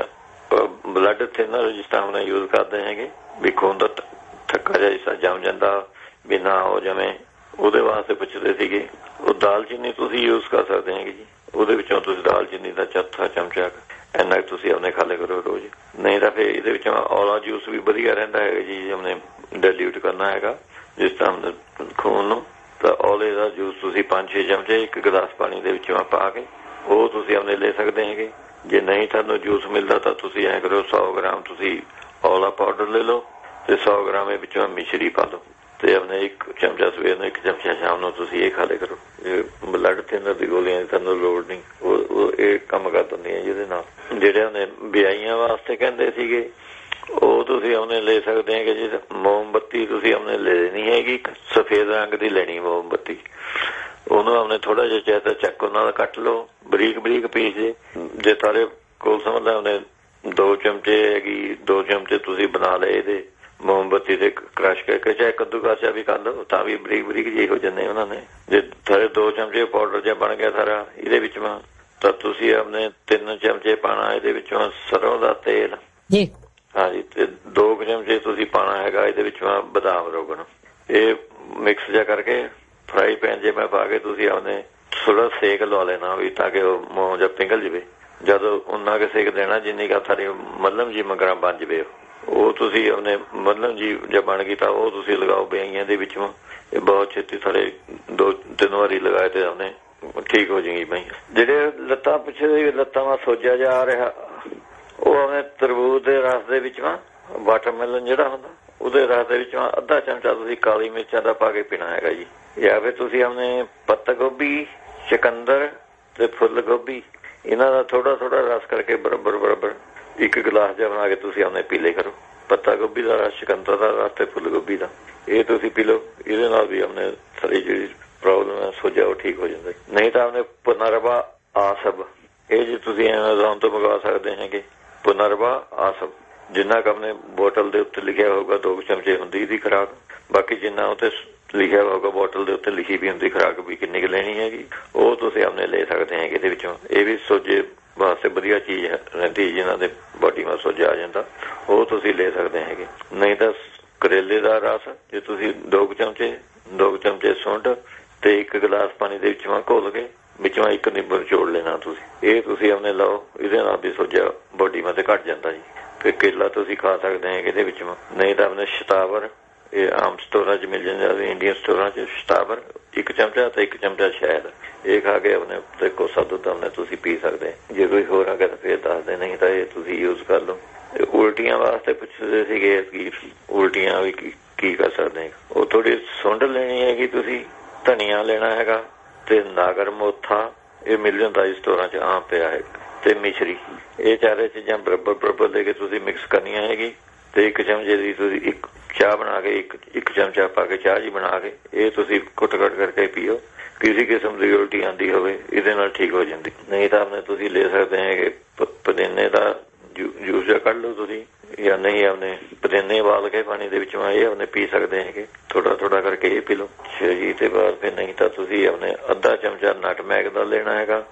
ਬਲੱਡ ਥਿਨਰ ਜਿਸ ਤਰ੍ਹਾਂ ਉਹਨੇ ਯੂਜ਼ ਕਰਦੇ ਹੈਗੇ ਵੀ ਖੂਨ ਦਾ ਥੱਕਾ ਜਿਹਾ ਜਿਸ ਤਰ੍ਹਾਂ ਜੰਮ ਜਾਂਦਾ ਵੀ ਨਾ ਹੋ ਜਾਵੇ, ਉਹਦੇ ਵਾਸਤੇ ਪੁੱਛਦੇ ਸੀਗੇ। ਉਹ ਦਾਲਚੀਨੀ ਤੁਸੀਂ ਯੂਜ਼ ਕਰ ਸਕਦੇ ਹੈਗੇ ਜੀ। ਉਹਦੇ ਵਿੱਚੋਂ ਤੁਸੀਂ ਦਾਲਚੀਨੀ ਦਾ ਚੌਥਾ ਚਮਚਾ ਇੰਨਾ ਤੁਸੀਂ ਉਹਨੇ ਖਾ ਲਿਆ ਕਰੋ ਰੋਜ਼। ਨਹੀਂ ਤਾਂ ਫਿਰ ਇਹਦੇ ਵਿੱਚੋਂ ਔਲਾ ਜੂਸ ਵੀ ਵਧੀਆ ਰਹਿੰਦਾ ਹੈਗਾ ਜੀ। ਉਹਨੇ ਡਾਇਲਿਊਟ ਕਰਨਾ ਹੈਗਾ ਜਿਸ ਤਰ੍ਹਾਂ ਖੂਨ ਨੂੰ, ਤਾਂ ਔਲੇ ਦਾ ਜੂਸ ਤੁਸੀਂ ਪੰਜ ਛੇ ਚਮਚੇ ਇੱਕ ਗਲਾਸ ਪਾਣੀ ਦੇ ਵਿੱਚੋਂ ਪਾ ਕੇ ਉਹ ਤੁਸੀਂ ਆਪਣੇ ਲੈ ਸਕਦੇ ਹੈਗੇ। ਜੇ ਨਹੀਂ ਤੁਹਾਨੂੰ ਜੂਸ ਮਿਲਦਾ ਤਾਂ ਤੁਸੀਂ ਐਂ ਕਰੋ ਸੌ ਗ੍ਰਾਮ ਤੁਸੀਂ ਔਲਾ ਪਾਊਡਰ ਲੈ ਲਓ ਤੇ ਸੌ ਗ੍ਰਾਮ ਇਹ ਵਿੱਚੋਂ ਮਿਸ਼ਰੀ ਪਾ ਲਓ ਤੇ ਆਪਣੇ ਇੱਕ ਚਮਚਾ ਸਵੇਰ ਨੂੰ ਇੱਕ ਚਮਚਾ ਸ਼ਾਮ ਨੂੰ ਤੁਸੀਂ ਇਹ ਖਾ ਲਿਆ ਕਰੋ। ਬਲੱਡ ਥਿਨਰ ਦੀ ਗੋਲੀਆਂ ਦੀ ਤੁਹਾਨੂੰ ਲੋੜ ਨਹੀਂ, ਉਹ ਇਹ ਕੰਮ ਕਰ ਦਿੰਦੀਆਂ ਜਿਹਦੇ ਨਾਲ। ਜਿਹੜੇ ਉਹਨੇ ਵਿਆਹੀਆਂ ਵਾਸਤੇ ਕਹਿੰਦੇ ਸੀਗੇ ਉਹ ਤੁਸੀਂ ਉਹਨੇ ਲੈ ਸਕਦੇ ਹੈਗੇ ਜੀ। ਮੋਮਬੱਤੀ ਤੁਸੀਂ ਉਹਨੇ ਲੈ ਲੈਣੀ ਹੈਗੀ, ਸਫੇਦ ਰੰਗ ਦੀ ਲੈਣੀ ਮੋਮਬੱਤੀ। ਉਹਨੂੰ ਆਪਣੇ ਥੋੜਾ ਜਿਹਾ ਚਾਹੇ ਤਾਂ ਚੱਕ ਨਾਲ ਕੱਟ ਲਓ ਬਰੀਕ ਬਰੀਕ ਪੀਸ ਜੇ। ਜੇ ਤਾਰੇ ਕੋਲ ਸਮਝਦਾ ਉਹਨੇ ਦੋ ਚਮਚੇ ਹੈਗੀ, ਦੋ ਚਮਚੇ ਤੁਸੀਂ ਬਣਾ ਲਏ ਇਹਦੇ ਮੋਮਬੱਤੀ ਦੇ ਕ੍ਰਸ਼ ਕਰਕੇ, ਚਾਹੇ ਕੱਦੂਕਸ ਵੀ ਕਰ ਲਓ ਤਾਂ ਵੀ ਬਰੀਕ ਬਰੀਕ ਜਿਹੇ ਹੋ ਜਾਂਦੇ ਉਹਨਾਂ ਨੇ। ਜੇ ਸਾਰੇ ਦੋ ਚਮਚੇ ਪਾਊਡਰ ਜਿਹਾ ਬਣ ਗਿਆ ਸਾਰਾ ਇਹਦੇ ਵਿੱਚ ਤਾਂ ਤੁਸੀਂ ਆਪਣੇ ਤਿੰਨ ਚਮਚੇ ਪਾਣਾ ਇਹਦੇ ਵਿੱਚੋਂ ਸਰੋਂ ਦਾ ਤੇਲ ਜੀ, ਹਾਂਜੀ, ਤੇ ਦੋ ਕੁ ਚਮਚੇ ਤੁਸੀਂ ਪਾਣਾ ਹੈਗਾ ਇਹਦੇ ਵਿੱਚੋਂ ਬਦਾਮ ਰੋਗਣ। ਇਹ ਮਿਕਸ ਜਿਹਾ ਕਰਕੇ ਫਰਾਈ ਪੈਨ ਜੇ ਮੈਂ ਪਾ ਕੇ ਤੁਸੀਂ ਆਪਣੇ ਥੋੜਾ ਸੇਕ ਲਵਾ ਲੈਣਾ ਵੀ ਤਾਂ ਕਿ ਉਹ ਮੂੰਹ ਜਾਂ ਪਿੰਗਲ ਜਾਵੇ। ਜਦੋਂ ਉਹਨਾਂ ਕੇ ਸੇਕ ਦੇਣਾ ਜਿੰਨੀ ਕੁ ਸਾਡੀ ਮੱਲਮ ਜੀ ਮਗਰਾਂ ਬਣ ਜਾਵੇ, ਉਹ ਤੁਸੀਂ ਆਪਣੇ ਮੱਲਮ ਜੀ ਜੇ ਬਣ ਗਈ ਤਾਂ ਉਹ ਤੁਸੀਂ ਲਗਾਓ ਬਿਆਈਆਂ ਦੇ ਵਿੱਚੋਂ। ਇਹ ਬਹੁਤ ਛੇਤੀ ਸਾਰੇ ਦੋ ਤਿੰਨ ਵਾਰੀ ਲਗਾਏ ਤੇ ਆਪਣੇ ਠੀਕ ਹੋ ਜਾਏਗੀ ਬਈ। ਜਿਹੜੇ ਲੱਤਾਂ ਪਿੱਛੇ ਲੱਤਾਂ ਨਾਲ ਸੋਜਾ ਜਾ ਆ ਰਿਹਾ ਉਹ ਆਪਣੇ ਤਰਬੂਜ ਦੇ ਰਸ ਦੇ ਵਿੱਚੋਂ, ਵਾਟਰਮੈਲਨ ਜਿਹੜਾ ਹੁੰਦਾ ਉਹਦੇ ਰਸ ਦੇ ਵਿੱਚੋਂ ਅੱਧਾ ਚਮਚਾ ਤੁਸੀਂ ਕਾਲੀ ਮਿਰਚਾਂ ਦਾ ਪਾ ਕੇ ਪੀਣਾ ਹੈਗਾ ਜੀ। ਜਾਂ ਫਿਰ ਤੁਸੀਂ ਆਪਣੇ ਪੱਤਾ ਗੋਭੀ, ਚੁਕੰਦਰ ਤੇ ਫੁੱਲ ਗੋਭੀ ਇਹਨਾਂ ਦਾ ਥੋੜਾ ਥੋੜਾ ਰਸ ਕਰਕੇ ਬਰਾਬਰ ਬਰਾਬਰ ਇੱਕ ਗਲਾਸ ਜਿਹਾ ਬਣਾ ਕੇ ਤੁਸੀਂ ਆਪਣੇ ਪੀ ਲਿਆ ਕਰੋ। ਪੱਤਾ ਗੋਭੀ ਦਾ ਰਸ, ਚੁਕੰਦਰ ਦਾ ਰਸ ਤੇ ਫੁੱਲ ਗੋਭੀ ਦਾ ਇਹ ਤੁਸੀਂ ਪੀ ਲਓ। ਇਹਦੇ ਨਾਲ ਵੀ ਆਪਣੇ ਸਾਰੀ ਜਿਹੜੀ ਪ੍ਰੋਬਲਮ ਹੈ ਸੋਜਾ ਉਹ ਠੀਕ ਹੋ ਜਾਂਦਾ। ਨਹੀਂ ਤਾਂ ਆਪਣੇ ਪੁਨਰਵਾ ਆਸਬ ਇਹ ਜੀ ਤੁਸੀਂ ਐਮਾਜ਼ੋਨ ਤੋਂ ਮੰਗਵਾ ਸਕਦੇ ਹੈਗੇ। ਪੁਨਰਵਾ ਆਸਬ ਜਿੰਨਾ ਕੁ ਆਪਣੇ ਬੋਟਲ ਦੇ ਉੱਤੇ ਲਿਖਿਆ ਹੋਊਗਾ ਦੋ ਚਮਚੇ ਹੁੰਦੀ ਇਹਦੀ ਖੁਰਾਕ, ਬਾਕੀ ਜਿੰਨਾ ਉੱਤੇ ਲਿਖਿਆ ਹੋਊਗਾ ਬੋਟਲ ਦੇ ਉੱਤੇ ਲਿਖੀ ਵੀ ਹੁੰਦੀ ਖੁਰਾਕ ਵੀ ਕਿੰਨੀ ਕੁ ਲੈਣੀ ਹੈਗੀ ਉਹ ਤੁਸੀਂ ਆਪਣੇ ਲੈ ਸਕਦੇ ਹੈਗੇ ਇਹਦੇ ਵਿੱਚੋਂ। ਇਹ ਵੀ ਸੋਜੇ ਵਾਸਤੇ ਵਧੀਆ ਚੀਜ਼ ਰਹਿੰਦੀ ਜਿਨ੍ਹਾਂ ਦੇ ਬੋਡੀ ਵਿੱਚ ਸੋਜਾ ਆ ਜਾਂਦਾ ਉਹ ਤੁਸੀਂ ਲੈ ਸਕਦੇ ਹੈਗੇ। ਨਹੀਂ ਤਾਂ ਕਰੇਲੇ ਦਾ ਰਸ ਜੇ ਤੁਸੀਂ ਦੋ ਕੁ ਚਮਚੇ ਦੋ ਕੁ ਚਮਚੇ ਸੁੰਡ ਤੇ ਇੱਕ ਗਲਾਸ ਪਾਣੀ ਦੇ ਵਿੱਚੋਂ ਘੋਲ ਕੇ ਵਿੱਚੋਂ ਇੱਕ ਨਿੰਬੂ ਨਿਚੋੜ ਲੈਣਾ ਤੁਸੀਂ। ਇਹ ਤੁਸੀਂ ਆਪਣੇ ਲਓ, ਇਹਦੇ ਨਾਲ ਵੀ ਸੋਜਾ ਬੋਡੀ ਮਤੇ ਘੱਟ ਜਾਂਦਾ ਜੀ। ਫਿਰ ਕੇਲਾ ਤੁਸੀਂ ਖਾ ਸਕਦੇ ਹੈਗੇ ਇਹਦੇ ਵਿੱਚੋਂ। ਨਹੀਂ ਤਾਂ ਆਪਣੇ ਸ਼ਤਾਵਰ ਇਹ ਆਮ ਸਟੋਰਾਂ 'ਚ ਮਿਲ ਜਾਂਦਾ, ਇੰਡੀਅਨ ਸਟੋਰਾਂ 'ਚ ਸ਼ਤਾਵਰ ਇੱਕ ਚਮਚਾ ਤੇ ਇੱਕ ਚਮਚਾ ਸ਼ਹਿਦ ਇਹ ਖਾ ਕੇ ਆਪਣੇ ਉੱਤੇ ਕੋਸਾ ਦੁੱਧ ਆਪਣੇ ਤੁਸੀਂ ਪੀ ਸਕਦੇ। ਜੇ ਕੋਈ ਹੋਰ ਆ ਤਾਂ ਫਿਰ ਦੱਸਦੇ, ਨਹੀਂ ਤਾਂ ਇਹ ਤੁਸੀਂ ਯੂਜ਼ ਕਰ ਲਓ। ਉਲਟੀਆਂ ਵਾਸਤੇ ਪੁੱਛਦੇ ਸੀਗੇ ਕਿ ਉਲਟੀਆਂ ਵੀ ਕੀ ਕਰ ਸਕਦੇ। ਉਹ ਥੋੜੀ ਸੁੰਡ ਲੈਣੀ ਹੈਗੀ, ਤੁਸੀਂ ਧਨੀਆ ਲੈਣਾ ਹੈਗਾ ਤੇ ਨਾਗਰ ਮੋਥਾ ਇਹ ਮਿਲ ਜਾਂਦਾ ਜੀ ਸਟੋਰਾਂ 'ਚ ਆਮ ਪਿਆ ਹੈ, ਤੇ ਮਿਸ਼ਰੀ। ਇਹ ਚਾਰੇ ਚੀਜ਼ਾਂ ਬਰਾਬਰ ਬਰਾਬਰ ਲੈ ਕੇ ਤੁਸੀਂ ਮਿਕਸ ਕਰਨੀਆਂ ਹੈਗੀ ਤੇ ਇੱਕ ਚਮਚੇ ਦੀ ਤੁਸੀਂ ਇੱਕ ਚਾਹ ਬਣਾ ਕੇ ਇੱਕ ਇੱਕ ਚਮਚਾ ਪਾ ਕੇ ਚਾਹ ਜੀ ਬਣਾ ਕੇ ਇਹ ਤੁਸੀਂ ਕੁੱਟ ਕੁੱਟ ਕਰਕੇ ਪੀਓ। ਕਿਸੇ ਕਿਸਮ ਦੀ ਉਲਟੀ ਆਉਂਦੀ ਹੋਵੇ ਇਹਦੇ ਨਾਲ ਠੀਕ ਹੋ ਜਾਂਦੀ। ਨਹੀਂ ਤਾਂ ਆਪਣੇ ਤੁਸੀਂ ਲੈ ਸਕਦੇ ਹੈਗੇ ਪੁਦੀਨੇ ਦਾ ਜੂਸ ਜਿਹਾ ਕੱਢ ਲਓ ਤੁਸੀਂ, ਜਾਂ ਨਹੀਂ ਆਪਣੇ ਪੁਦੀਨੇ ਉਬਾਲ ਕੇ ਪਾਣੀ ਦੇ ਵਿੱਚੋਂ ਇਹ ਆਪਣੇ ਪੀ ਸਕਦੇ ਹੈਗੇ। ਥੋੜਾ ਥੋੜਾ ਕਰਕੇ ਇਹ ਪੀ ਲਓ ਜੀ। ਤੇ ਬਾਅਦ ਫਿਰ ਨਹੀਂ ਤਾਂ ਤੁਸੀਂ ਆਪਣੇ ਅੱਧਾ ਚਮਚਾ ਨਟਮੈਗ ਦਾ ਲੈਣਾ ਹੈਗਾ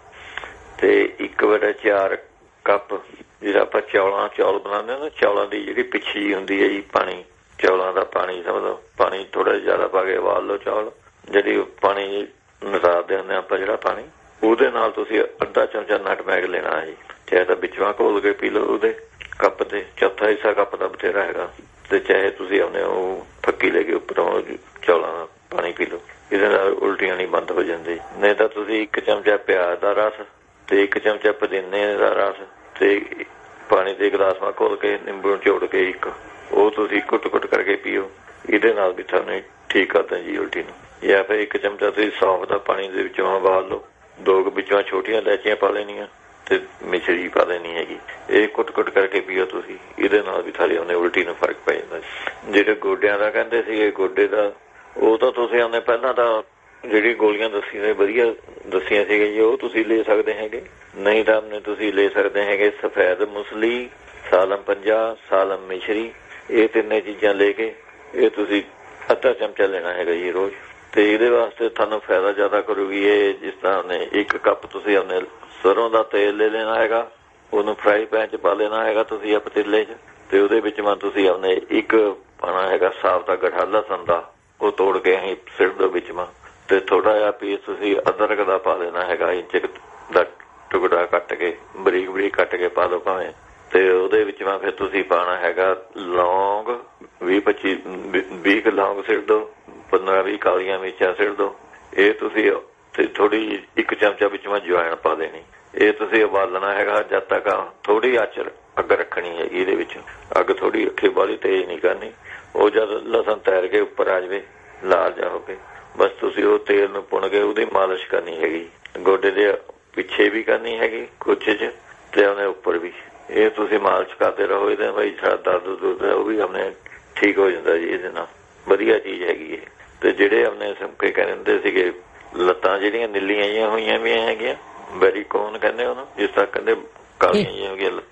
ਤੇ ਇੱਕ ਵਟਾ ਚਾਰ ਕੱਪ ਜਿਹੜਾ ਆਪਾਂ ਚੌਲਾਂ ਚੌਲ ਬਣਾਉਂਦੇ ਹਾਂ ਨਾ, ਚੌਲਾਂ ਦੀ ਜਿਹੜੀ ਪਿੱਛੀ ਹੁੰਦੀ ਹੈ ਜੀ ਪਾਣੀ, ਚੌਲਾਂ ਦਾ ਪਾਣੀ ਸਮਝ ਲਓ, ਪਾਣੀ ਥੋੜਾ ਜਿਆਦਾ ਪਾ ਕੇ ਉਬਾਲ ਲਓ ਚੌਲ। ਜਿਹੜੀ ਪਾਣੀ ਨਜ਼ਾਰਦੇ ਹੁੰਦੇ ਆਪਾਂ ਜਿਹੜਾ ਪਾਣੀ ਉਹਦੇ ਨਾਲ ਤੁਸੀਂ ਅੱਧਾ ਚਮਚਾ ਨਟਮੈਗ ਲੈਣਾ ਹੈ ਜੀ। ਚਾਹੇ ਤਾਂ ਵਿੱਚੋਂ ਘੋਲ ਕੇ ਪੀ ਲਓ ਉਹਦੇ ਕੱਪ ਤੇ ਚੌਥਾ ਹਿੱਸਾ ਕੱਪ ਦਾ ਬਥੇਰਾ ਹੈਗਾ, ਤੇ ਚਾਹੇ ਤੁਸੀਂ ਆਪਣੇ ਉਹ ਫੱਕੀ ਲੈ ਕੇ ਉੱਪਰੋਂ ਚੌਲਾਂ ਦਾ ਪਾਣੀ ਪੀ ਲਓ। ਇਹਦੇ ਨਾਲ ਉਲਟੀਆਂ ਨਹੀਂ ਬੰਦ ਹੋ ਜਾਂਦੀ। ਨਹੀਂ ਤਾਂ ਤੁਸੀਂ ਇੱਕ ਚਮਚਾ ਪਿਆਜ਼ ਦਾ ਰਸ ਤੇ ਇੱਕ ਚਮਚਾ ਪੁਦੀਨੇ ਦਾ ਰਸ ਤੇ ਪਾਣੀ ਦੇ ਗਲਾਸ ਨਾਲ ਘੋਲ ਕੇ ਨਿੰਬੂ ਨਿਚੋੜ ਕੇ ਇੱਕ ਉਹ ਤੁਸੀਂ ਕੁੱਟ ਕੁੱਟ ਕਰਕੇ ਪੀਓ। ਇਹਦੇ ਨਾਲ ਵੀ ਤੁਹਾਨੂੰ ਠੀਕ ਕਰਦਾ ਜੀ ਉਲਟੀ ਨੂੰ। ਜਾਂ ਫਿਰ ਇੱਕ ਚਮਚਾ ਤੁਸੀਂ ਸੌਂਫ ਦਾ ਪਾਣੀ ਦੇ ਵਿੱਚੋਂ ਉਬਾਲ ਲਓ, ਦੋ ਕੁ ਵਿੱਚੋਂ ਛੋਟੀਆਂ ਇਲਾਇਚੀਆਂ ਪਾ ਲੈਣੀਆਂ ਤੇ ਮਿਸ਼ਰੀ ਪਾ ਦੇਣੀ ਹੈਗੀ। ਇਹ ਕੁੱਟ ਕੁੱਟ ਕਰਕੇ ਪੀਓ ਤੁਸੀਂ, ਇਹਦੇ ਨਾਲ ਵੀ ਥਾਲੀ ਉਹਨੇ ਉਲਟੀ ਨੂੰ ਫਰਕ ਪੈ ਜਾਂਦਾ। ਜਿਹੜੇ ਗੋਡਿਆਂ ਦਾ ਕਹਿੰਦੇ ਸੀਗੇ ਗੋਡੇ ਦਾ, ਉਹ ਤਾਂ ਤੁਸੀਂ ਉਹਨੇ ਪਹਿਲਾਂ ਤਾਂ ਜਿਹੜੀ ਗੋਲੀਆਂ ਦੱਸੀਆਂ ਨੇ ਵਧੀਆ ਦੱਸੀਆਂ ਸੀਗੀਆਂ ਜੀ ਉਹ ਤੁਸੀਂ ਲੈ ਸਕਦੇ ਹੈਗੇ। ਨਹੀਂ ਤਾਂ ਆਪਣੇ ਤੁਸੀਂ ਲੈ ਸਕਦੇ ਹੈਗੇ ਸਫੈਦ ਮੁਸਲੀ, ਸਾਲਮ ਪੰਜਾਹ, ਸਾਲਮ ਮਿਸ਼ਰੀ। ਇਹ ਤਿੰਨੇ ਚੀਜ਼ਾਂ ਲੈ ਕੇ ਇਹ ਤੁਸੀਂ ਅੱਧਾ ਚਮਚਾ ਲੈਣਾ ਹੈਗਾ ਜੀ ਰੋਜ਼। ਤੇ ਇਹਦੇ ਵਾਸਤੇ ਤੁਹਾਨੂੰ ਫਾਇਦਾ ਜ਼ਿਆਦਾ ਕਰੂਗੀ ਇਹ। ਜਿਸ ਤਰ੍ਹਾਂ ਨੇ ਇੱਕ ਕੱਪ ਤੁਸੀਂ ਆਪਣੇ ਸਰੋਂ ਦਾ ਤੇਲ ਲੈ ਲੈਣਾ ਹੈਗਾ, ਉਹਨੂੰ ਫਰਾਈ ਪੈਨ 'ਚ ਪਾ ਲੈਣਾ ਹੈਗਾ ਤੁਸੀਂ ਆ ਪਤੀਲੇ 'ਚ, ਤੇ ਉਹਦੇ ਵਿੱਚ ਮੈਂ ਤੁਸੀਂ ਆਪਣੇ ਇੱਕ ਪਾਣਾ ਹੈਗਾ ਸਾਬਤਾ ਗਠਾ ਲਸਣ ਦਾ, ਉਹ ਤੋੜ ਕੇ ਅਸੀਂ ਸਿੱਟ ਦਿਓ ਵਿੱਚ ਮਾ। ਤੇ ਥੋੜਾ ਜਿਹਾ ਪੀਸ ਤੁਸੀਂ ਅਦਰਕ ਦਾ ਪਾ ਦੇਣਾ ਹੈਗਾ, ਇੰਚ ਦਾ ਟੁਕੜਾ ਕੱਟ ਕੇ ਬਰੀਕ ਬਰੀਕ ਕੱਟ ਕੇ ਪਾ ਦਿਓ ਭਾਵੇਂ। ਤੇ ਉਹਦੇ ਵਿੱਚ ਮੈਂ ਫਿਰ ਤੁਸੀਂ ਪਾਣਾ ਹੈਗਾ ਲੌਂਗ ਵੀਹ ਪੱਚੀ ਵੀਹ ਕੁ ਲੌਂਗ ਸਿੱਟ ਦਿਓ, ਪੰਦਰਾਂ ਵੀਹ ਕਾਲੀਆਂ ਮਿਰਚਾਂ ਸਿੱਟ ਦਿਓ। ਇਹ ਤੁਸੀਂ ਤੇ ਥੋੜੀ ਇੱਕ ਚਮਚਾ ਵਿੱਚ ਮੈਂ ਜਵੈਣ ਪਾ ਦੇਣੀ। ਇਹ ਤੁਸੀਂ ਉਬਾਲਣਾ ਹੈਗਾ ਜਦ ਤੱਕ ਥੋੜੀ ਆਂਚ ਅੱਗ ਰੱਖਣੀ ਹੈਗੀ। ਇਹਦੇ ਵਿੱਚ ਅੱਗ ਥੋੜੀ ਰੱਖੀ, ਬਾਹਲੀ ਤੇਜ਼ ਨਹੀਂ ਕਰਨੀ। ਉਹ ਜਦ ਲਸਣ ਤੈਰ ਕੇ ਉੱਪਰ ਆ ਜਾਵੇ ਲਾਲ ਜਾ ਹੋ ਕੇ, ਬਸ ਤੁਸੀਂ ਉਹ ਤੇਲ ਨੂੰ ਪੁਣ ਕੇ ਉਹਦੀ ਮਾਲਿਸ਼ ਕਰਨੀ ਹੈਗੀ। ਗੋਡੇ ਦੇ ਪਿੱਛੇ ਵੀ ਕਰਨੀ ਹੈਗੀ ਕੁਛ 'ਚ ਤੇ ਉਹਨੇ ਉੱਪਰ ਵੀ। ਇਹ ਤੁਸੀਂ ਮਾਲਿਸ਼ ਕਰਦੇ ਰਹੋ, ਇਹਦੇ ਬਾਈ ਦਰਦ ਦੁਰਦ ਉਹ ਵੀ ਆਪਣੇ ਠੀਕ ਹੋ ਜਾਂਦਾ ਜੀ। ਇਹਦੇ ਨਾਲ ਵਧੀਆ ਚੀਜ਼ ਹੈਗੀ ਇਹ। ਤੇ ਜਿਹੜੇ ਆਪਣੇ ਸਮਕੇ ਕਹਿੰਦੇ ਸੀਗੇ ਲੱਤਾਂ ਜਿਹੜੀਆਂ ਨੀਲੀਆਂ ਜਿਹੀਆਂ ਹੋਈਆਂ ਵੀ ਹੈਗੀਆਂ, ਵੈਰੀਕੋਨ ਕਹਿੰਦੇ ਉਹਨੂੰ, ਜਿਸ ਤਰ੍ਹਾਂ ਕਹਿੰਦੇ ਕਾਲੀਆਂ ਜਿਹੀਆਂ ਹੋ ਗਈਆਂ ਲੱਤਾਂ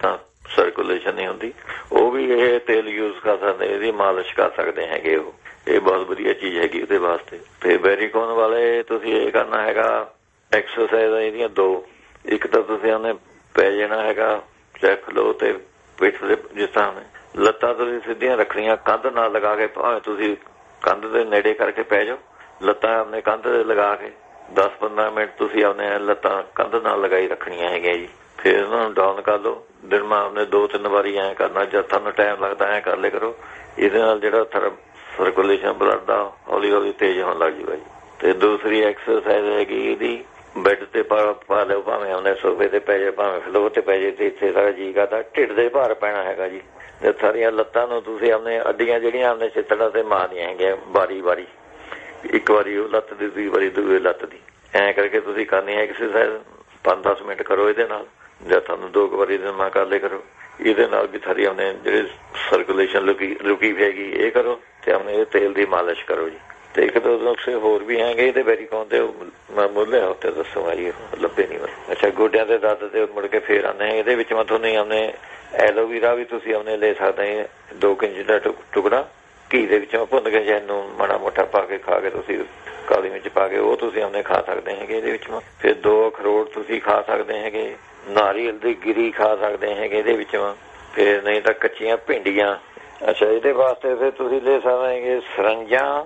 ਸਰਕੂਲੇਸ਼ਨ ਨਹੀਂ ਹੁੰਦੀ, ਉਹ ਵੀ ਇਹ ਤੇਲ ਯੂਜ਼ ਕਰ ਸਕਦੇ, ਇਹਦੀ ਮਾਲਿਸ਼ ਕਰ ਸਕਦੇ ਹੈਗੇ। ਉਹ ਇਹ ਬਹੁਤ ਵਧੀਆ ਚੀਜ਼ ਹੈਗੀ ਉਹਦੇ ਵਾਸਤੇ। ਤੇ ਵੈਰੀਕੋਨ ਵਾਲੇ ਤੁਸੀਂ ਇਹ ਕਰਨਾ ਹੈਗਾ ਐਕਸਰਸਾਈਜ਼ ਇਹਦੀਆਂ ਦੋ, ਇੱਕ ਤਾਂ ਤੁਸੀਂ ਉਹਨੇ ਪੈ ਜਾਣਾ ਹੈਗਾ ਚੱਕ ਲਓ ਤੇ ਪਿੱਠ ਦੇ ਜਿਸ ਤਰ੍ਹਾਂ ਲੱਤਾਂ ਤੁਸੀਂ ਸਿੱਧੀਆਂ ਰੱਖਣੀਆਂ, ਕੰਧ ਨਾਲ ਲਗਾ ਕੇ, ਭਾਵੇਂ ਤੁਸੀਂ ਕੰਧ ਦੇ ਨੇੜੇ ਕਰਕੇ ਪੈ ਜਾਓ, ਲੱਤਾਂ ਆਪਣੇ ਕੰਧ ਤੇ ਲਗਾ ਕੇ ਦਸ ਪੰਦਰਾਂ ਮਿੰਟ ਤੁਸੀਂ ਆਪਣੇ ਲੱਤਾਂ ਕੰਧ ਨਾਲ ਲਗਾਈ ਰੱਖਣੀਆਂ ਹੈਗੀਆਂ ਜੀ। ਫਿਰ ਉਹਨਾਂ ਨੂੰ ਡਾਊਨ ਕਰ ਲਓ, ਦਿਨ ਮਾ ਆਪਣੇ ਦੋ ਤਿੰਨ ਵਾਰੀ ਐਂ ਕਰਨਾ, ਜਦ ਤੁਹਾਨੂੰ ਟਾਈਮ ਲੱਗਦਾ ਐਂ ਕਰ ਲਿਆ ਕਰੋ। ਇਹਦੇ ਨਾਲ ਜਿਹੜਾ ਥਰ ਸਰਕੂਲੇਸ਼ਨ ਬਲੱਡ ਦਾ ਹੌਲੀ ਹੌਲੀ ਤੇਜ਼ ਹੋਣ ਲੱਗ ਜੂਗਾ ਜੀ। ਤੇ ਦੂਸਰੀ ਐਕਸਰਸਾਈਜ਼ ਹੈਗੀ ਇਹਦੀ, ਬੈੱਡ ਤੇ ਪਾ ਪਾ ਲਿਓ, ਭਾਵੇਂ ਆਪਣੇ ਸੋਫੇ ਤੇ ਪੈ ਜਾਏ, ਭਾਵੇਂ ਫਲੋਰ ਤੇ ਪੈ ਜਾਏ, ਤੇ ਇੱਥੇ ਸਾਰਾ ਜੀ ਕਰਦਾ ਢਿੱਡ ਦੇ ਭਾਰ ਪੈਣਾ ਹੈਗਾ ਜੀ। ਤੇ ਸਾਰੀਆਂ ਲੱਤਾਂ ਨੂੰ ਤੁਸੀਂ ਆਪਣੇ ਅੱਡੀਆਂ ਜਿਹੜੀਆਂ ਆਪਣੇ ਚਿੱਤੜਾਂ ਤੇ ਮਾਰਨੀਆਂ ਹੈਗੀਆਂ ਵਾਰੀ ਵਾਰੀ, ਇੱਕ ਵਾਰੀ ਉਹ ਲੱਤ ਦੀ, ਦੂਜੀ ਵਾਰੀ ਦੂਜੀ ਲੱਤ ਦੀ, ਐਂ ਕਰਕੇ ਤੁਸੀਂ ਕਰਨੀ ਹੈ ਐਕਸਰਸਾਈਜ਼। ਪੰਜ ਦਸ ਮਿੰਟ ਕਰੋ ਇਹਦੇ ਨਾਲ, ਜਾਂ ਤੁਹਾਨੂੰ ਦੋ ਕੁ ਵਾਰੀ ਦਿਨ ਮਾ ਕਰ ਲਿਆ ਕਰੋ। ਇਹਦੇ ਨਾਲ ਵੀ ਸਾਰੀ ਆਪਣੇ ਜਿਹੜੇ ਸਰਕੂਲੇਸ਼ਨ ਲੁਕੀ ਰੁਕੀ ਹੈਗੀ ਇਹ ਕਰੋ, ਤੇ ਆਪਣੇ ਇਹ ਤੇਲ ਦੀ ਮਾਲਿਸ਼ ਕਰੋ ਜੀ। ਤੇ ਇੱਕ ਦੋ ਨੁਕਸੇ ਹੋਰ ਵੀ ਹੈਗੇ ਇਹਦੇ ਵੈਰੀਕੋਨ ਦੇ, ਮੈਂ ਮੁੱਲੇ ਉੱਤੇ ਦੱਸੂਗਾ ਜੀ, ਲੱਭੇ ਨਹੀਂ ਮੈਂ। ਅੱਛਾ, ਗੋਡਿਆਂ ਦੇ ਦਰਦ ਤੇ ਮੁੜ ਕੇ ਫੇਰ ਆਉਂਦੇ, ਇਹਦੇ ਵਿੱਚ ਮੈਂ ਤੁਹਾਨੂੰ ਆਪਣੇ ਐਲੋਵੀਰਾ ਵੀ ਤੁਸੀਂ ਆਪਣੇ ਲੈ ਸਕਦੇ, ਦੋ ਇੰਚ ਦਾ ਟੁਕੜਾ ਘੀ ਦੇ ਵਿੱਚੋਂ ਭੁੰਨ ਕੇ, ਜਾਂ ਨੂੰ ਮਾੜਾ ਮੋਟਾ ਪਾ ਕੇ ਖਾ ਕੇ, ਤੁਸੀਂ ਕਾਲੀ ਮਿਰਚ ਪਾ ਕੇ ਉਹ ਤੁਸੀਂ ਆਪਣੇ ਖਾ ਸਕਦੇ ਹੈਗੇ ਇਹਦੇ ਵਿੱਚ। ਫਿਰ ਦੋ ਅਖਰੋਟ ਤੁਸੀਂ ਖਾ ਸਕਦੇ ਹੈਗੇ, ਨਾਰੀਅਲ ਦੀ ਗਿਰੀ ਖਾ ਸਕਦੇ ਹੈਗੇ ਇਹਦੇ ਵਿੱਚੋਂ। ਫਿਰ ਨਹੀਂ ਤਾਂ ਕੱਚੀਆਂ ਭਿੰਡੀਆਂ। ਅੱਛਾ, ਇਹਦੇ ਵਾਸਤੇ ਫਿਰ ਤੁਸੀਂ ਲੈ ਸਕਦੇ ਹੈਗੇ ਸਰੰਜਾਂ,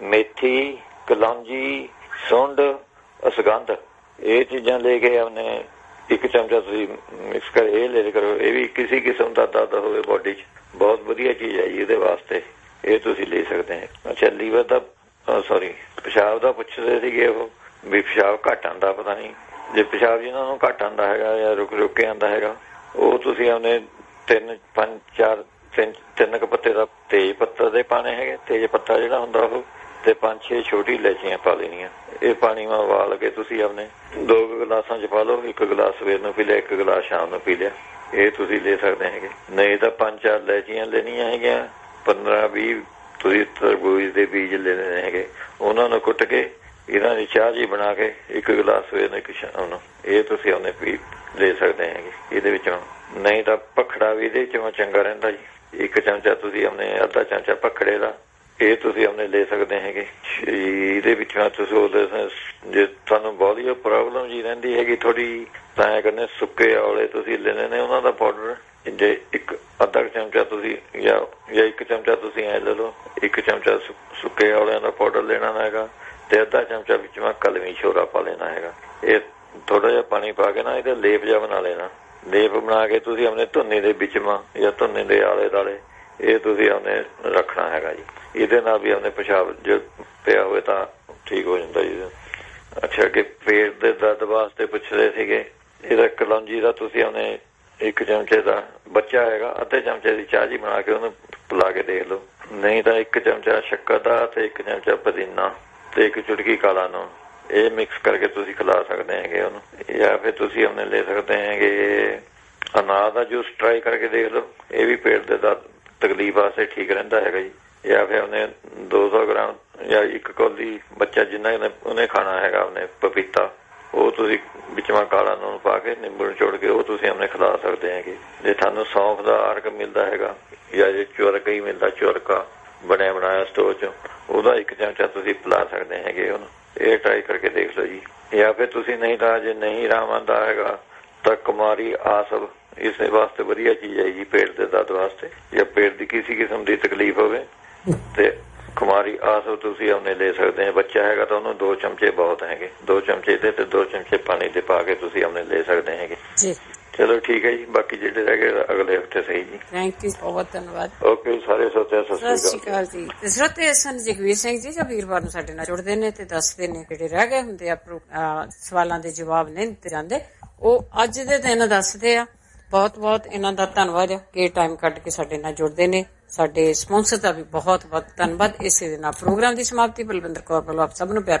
ਮੇਥੀ, ਕਲੌਂਜੀ, ਸੁੰਡ, ਅਸਗੰਧ, ਇਹ ਚੀਜ਼ਾਂ ਲੈ ਕੇ ਆਪਣੇ ਇੱਕ ਚਮਚਾ ਤੁਸੀਂ ਮਿਕਸ ਕਰ ਇਹ ਲੈ ਕਰੋ। ਇਹ ਵੀ ਕਿਸੇ ਕਿਸਮ ਦਾ ਦਰਦ ਹੋਵੇ ਬੋਡੀ 'ਚ ਬਹੁਤ ਵਧੀਆ ਚੀਜ਼ ਹੈ ਜੀ ਇਹਦੇ ਵਾਸਤੇ, ਇਹ ਤੁਸੀਂ ਲੈ ਸਕਦੇ ਹੋ। ਅੱਛਾ, ਲੀਵਰ ਦਾ ਸੌਰੀ ਪਿਸ਼ਾਬ ਦਾ ਪੁੱਛਦੇ ਸੀਗੇ ਉਹ ਵੀ ਪਿਸ਼ਾਬ ਘੱਟ ਆਉਂਦਾ, ਪਤਾ ਨਹੀਂ ਜੇ ਪਿਸ਼ਾਬ ਜਿਹਨਾਂ ਨੂੰ ਘੱਟ ਆਉਂਦਾ ਹੈਗਾ ਜਾਂ ਰੁਕ ਰੁਕ ਕੇ ਆਉਂਦਾ ਹੈਗਾ, ਉਹ ਤੁਸੀਂ ਆਪਣੇ ਤਿੰਨ ਪੰਜ ਚਾਰ ਤਿੰਨ ਤਿੰਨ ਕੁ ਪੱਤੇ ਦਾ ਤੇਜ ਪੱਤਾ ਦੇ ਪਾਣੇ ਹੈਗੇ, ਤੇਜ ਪੱਤਾ ਜਿਹੜਾ ਹੁੰਦਾ ਉਹ, ਤੇ ਪੰਜ ਛੇ ਛੋਟੀ ਇਲਾਇਚੀਆਂ ਪਾ ਲੈਣੀਆਂ। ਇਹ ਪਾਣੀ ਮੈਂ ਉਬਾਲ ਕੇ ਤੁਸੀਂ ਆਪਣੇ ਦੋ ਗਲਾਸਾਂ 'ਚ ਪਾ ਲਓ, ਇੱਕ ਗਲਾਸ ਸਵੇਰ ਨੂੰ ਪੀ ਲਿਆ, ਇੱਕ ਗਲਾਸ ਸ਼ਾਮ ਨੂੰ ਪੀ ਲਿਆ, ਇਹ ਤੁਸੀਂ ਲੈ ਸਕਦੇ ਹੈਗੇ। ਨਹੀਂ ਤਾਂ ਪੰਜ ਚਾਰ ਇਲਾਇਚੀਆਂ ਲੈਣੀਆਂ ਹੈਗੀਆਂ, ਪੰਦਰਾਂ ਵੀਹ ਤੁਸੀਂ ਤਰਬੂਜ ਦੇ ਬੀਜ ਲੈਣੇ ਹੈਗੇ, ਉਹਨਾਂ ਨੂੰ ਕੁੱਟ ਕੇ ਇਹਨਾਂ ਦੀ ਚਾਹ ਜੀ ਬਣਾ ਕੇ ਇੱਕ ਗਲਾਸ ਸਵੇਰ ਨੂੰ, ਇੱਕ ਸ਼ਾਮ ਨੂੰ, ਇਹ ਤੁਸੀਂ ਉਹਨੇ ਪੀ ਲੈ ਸਕਦੇ ਹੈਗੇ ਇਹਦੇ ਵਿੱਚੋਂ। ਨਹੀਂ ਤਾਂ ਭਖੜਾ ਵੀ ਇਹਦੇ ਵਿੱਚੋਂ ਚੰਗਾ ਰਹਿੰਦਾ ਜੀ, ਇੱਕ ਚਮਚਾ ਤੁਸੀਂ ਆਪਣੇ ਅੱਧਾ ਚਮਚਾ ਭਖੜੇ ਦਾ ਇਹ ਤੁਸੀਂ ਆਪਣੇ ਲੈ ਸਕਦੇ ਹੈਗੇ। ਇਹਦੇ ਵਿੱਚੋਂ ਤੁਸੀਂ ਉਹਦੇ ਜੇ ਤੁਹਾਨੂੰ ਬਹੁਤੀ ਪ੍ਰੋਬਲਮ ਜੀ ਰਹਿੰਦੀ ਹੈਗੀ ਥੋੜੀ, ਤਾਂ ਐਂ ਕਹਿੰਦੇ ਸੁੱਕੇ ਔਲੇ ਤੁਸੀਂ ਲੈਣੇ ਨੇ, ਉਹਨਾਂ ਦਾ ਪਾਊਡਰ ਜੇ ਇੱਕ ਅੱਧਾ ਚਮਚਾ ਤੁਸੀਂ ਜਾਂ ਜਾਂ ਇੱਕ ਚਮਚਾ ਤੁਸੀਂ ਐ ਲੈ ਲਓ, ਇੱਕ ਚਮਚਾ ਸੁੱਕੇ ਔਲਿਆਂ ਦਾ ਪਾਊਡਰ ਲੈਣਾ ਹੈਗਾ, ਤੇ ਅੱਧਾ ਚਮਚਾ ਵਿੱਚ ਮੈਂ ਕਲਮੀ ਛੋਰਾ ਪਾ ਲੈਣਾ ਹੈਗਾ। ਇਹ ਥੋੜਾ ਜਿਹਾ ਪਾਣੀ ਪਾ ਕੇ ਨਾ ਇਹਦਾ ਲੇਪ ਜਿਹਾ ਬਣਾ ਲੈਣਾ, ਲੇਪ ਬਣਾ ਕੇ ਤੁਸੀਂ ਆਪਣੇ ਧੁੰਨੀ ਦੇ ਵਿੱਚ ਮਾ ਜਾਂ ਧੁੰਨੀ ਦੇ ਆਲੇ ਦੁਆਲੇ ਇਹ ਤੁਸੀਂ ਆਪਣੇ ਰੱਖਣਾ ਹੈਗਾ ਜੀ। ਇਹਦੇ ਨਾਲ ਵੀ ਆਪਣੇ ਪਿਸ਼ਾਬ ਜੇ ਪਿਆ ਹੋਵੇ ਤਾਂ ਠੀਕ ਹੋ ਜਾਂਦਾ ਜੀ। ਅੱਛਾ, ਕਿ ਪੇਟ ਦੇ ਦਰਦ ਵਾਸਤੇ ਪੁੱਛਦੇ ਸੀਗੇ, ਇਹਦਾ ਕਲੌਂਜੀ ਦਾ ਤੁਸੀਂ ਆਪਣੇ ਇੱਕ ਚਮਚੇ ਦਾ ਬੱਚਾ ਹੈਗਾ, ਅੱਧੇ ਚਮਚੇ ਦੀ ਚਾਹ ਜੀ ਬਣਾ ਕੇ ਉਹਨੂੰ ਪਿਲਾ ਕੇ ਦੇਖ ਲਓ। ਨਹੀਂ ਤਾਂ ਇੱਕ ਚਮਚਾ ਸ਼ੱਕਰ ਦਾ ਤੇ ਇੱਕ ਚਮਚਾ ਪੁਦੀਨਾ ਤੇ ਇੱਕ ਚੁਟਕੀ ਕਾਲਾ ਨੂਣ, ਇਹ ਮਿਕਸ ਕਰਕੇ ਤੁਸੀਂ ਖਿਲਾ ਸਕਦੇ ਹੈਗੇ ਉਹਨੂੰ। ਜਾਂ ਫਿਰ ਤੁਸੀਂ ਆਪਣੇ ਲੈ ਸਕਦੇ ਹੈਗੇ ਅਨਾਰ ਦਾ ਜੂਸ, ਟਰਾਈ ਕਰਕੇ ਦੇਖ ਲਓ, ਇਹ ਵੀ ਪੇਟ ਦੇ ਦਰਦ ਤਕਲੀਫ ਵਾਸਤੇ ਠੀਕ ਰਹਿੰਦਾ ਹੈਗਾ ਜੀ। ਜਾਂ ਫਿਰ ਉਹਨੇ ਦੋ ਸੌ ਗ੍ਰਾਮ ਜਾਂ ਇੱਕ ਕੌਲੀ ਬੱਚਾ ਜਿੰਨਾ ਉਹਨੇ ਖਾਣਾ ਹੈਗਾ ਉਹਨੇ ਪਪੀਤਾ, ਉਹ ਤੁਸੀਂ ਵਿੱਚੋਂ ਕਾਲਾ ਨੂਣ ਪਾ ਕੇ ਨਿੰਬੂ ਨਿਚੋੜ ਕੇ ਉਹ ਤੁਸੀਂ ਆਪਣੇ ਖਿਲਾ ਸਕਦੇ ਹੈਗੇ। ਜੇ ਤੁਹਾਨੂੰ ਸੌਂਫ ਦਾ ਆਰਕ ਮਿਲਦਾ ਹੈਗਾ ਜਾਂ ਜੇ ਚੁਰਕ ਹੀ ਮਿਲਦਾ, ਚੁਰਕਾ ਬਣਿਆ ਬਣਾਇਆ ਸਟੋਰ 'ਚੋਂ, ਉਹਦਾ ਇੱਕ ਚਮਚਾ ਤੁਸੀਂ ਪਿਲਾ ਸਕਦੇ ਹੈਗੇ ਉਹਨੂੰ। ਇਹ ਟਰਾਈ ਕਰਕੇ ਦੇਖ ਲਓ ਜੀ। ਜਾਂ ਫਿਰ ਤੁਸੀਂ ਨਹੀਂ ਤਾਂ ਜੇ ਨਹੀਂ ਆਰਾਮ ਆਉਂਦਾ ਹੈਗਾ ਤਾਂ ਕੁਮਾਰੀ ਆਸਵ ਇਸੇ ਵਾਸਤੇ ਵਧੀਆ ਚੀਜ਼ ਹੈ ਜੀ, ਪੇਟ ਦੇ ਦਰਦ ਵਾਸਤੇ, ਜਾਂ ਪੇਟ ਦੀ ਕਿਸੇ ਕਿਸਮ ਦੀ ਤਕਲੀਫ ਹੋਵੇ ਤੇ ਕੁਮਾਰੀ ਆਸਵ ਤੁਸੀਂ ਉਹਨੇ ਲੈ ਸਕਦੇ ਹੋ। ਬੱਚਾ ਹੈਗਾ ਤਾਂ ਉਹਨੂੰ ਦੋ ਚਮਚੇ ਬਹੁਤ ਹੈਗੇ, ਦੋ ਚਮਚੇ ਦੇ ਤੇ ਦੋ ਚਮਚੇ ਪਾਣੀ ਦੇ ਪਾ ਕੇ ਤੁਸੀਂ ਉਹਨੇ ਲੈ ਸਕਦੇ ਹੈਗੇ ਜੀ। ਚਲੋ ਠੀਕ ਹੈ ਜੀ, ਬਾਕੀ ਜਿਹੜੇ ਰਹਿ ਗਏ ਅਗਲੇ ਹਫਤੇ ਸਹੀ ਜੀ। ਥੈਂਕ ਯੂ, ਬਹੁਤ ਧੰਨਵਾਦ। ਓਕੇ ਸਾਰੇ ਸੋਤਿਆਂ, ਸਤਿ ਸ਼੍ਰੀ ਅਕਾਲ ਜੀ। ਤੇ ਸਰੋਤੇ ਸਨ ਜਗਵੀਰ ਸਿੰਘ ਜੀ, ਜੋ ਵੀਰਵਾਰ ਨੂੰ ਸਾਡੇ ਨਾਲ ਜੁੜਦੇ ਨੇ ਤੇ ਦੱਸਦੇ ਨੇ ਜਿਹੜੇ ਰਹਿ ਗਏ ਹੁੰਦੇ ਆ ਸਵਾਲਾਂ ਦੇ ਜਵਾਬ ਨਹੀਂ ਦਿੱਤੇ ਜਾਂਦੇ, ਉਹ ਅੱਜ ਦੇ ਦਿਨ ਦੱਸਦੇ ਆ। ਬਹੁਤ ਬਹੁਤ ਇਹਨਾਂ ਦਾ ਧੰਨਵਾਦ ਕਿ ਟਾਈਮ ਕੱਢ ਕੇ ਸਾਡੇ ਨਾਲ ਜੁੜਦੇ ਨੇ। ਸਾਡੇ ਸਪਾਂਸਰ ਦਾ ਵੀ ਬਹੁਤ ਬਹੁਤ ਧੰਨਵਾਦ। ਇਸੇ ਦੇ ਨਾਲ ਪ੍ਰੋਗਰਾਮ ਦੀ ਸਮਾਪਤੀ ਬਲਵਿੰਦਰ ਕੌਰ ਵੱਲੋਂ ਆਪ ਸਭ ਨੂੰ ਪਿਆਰ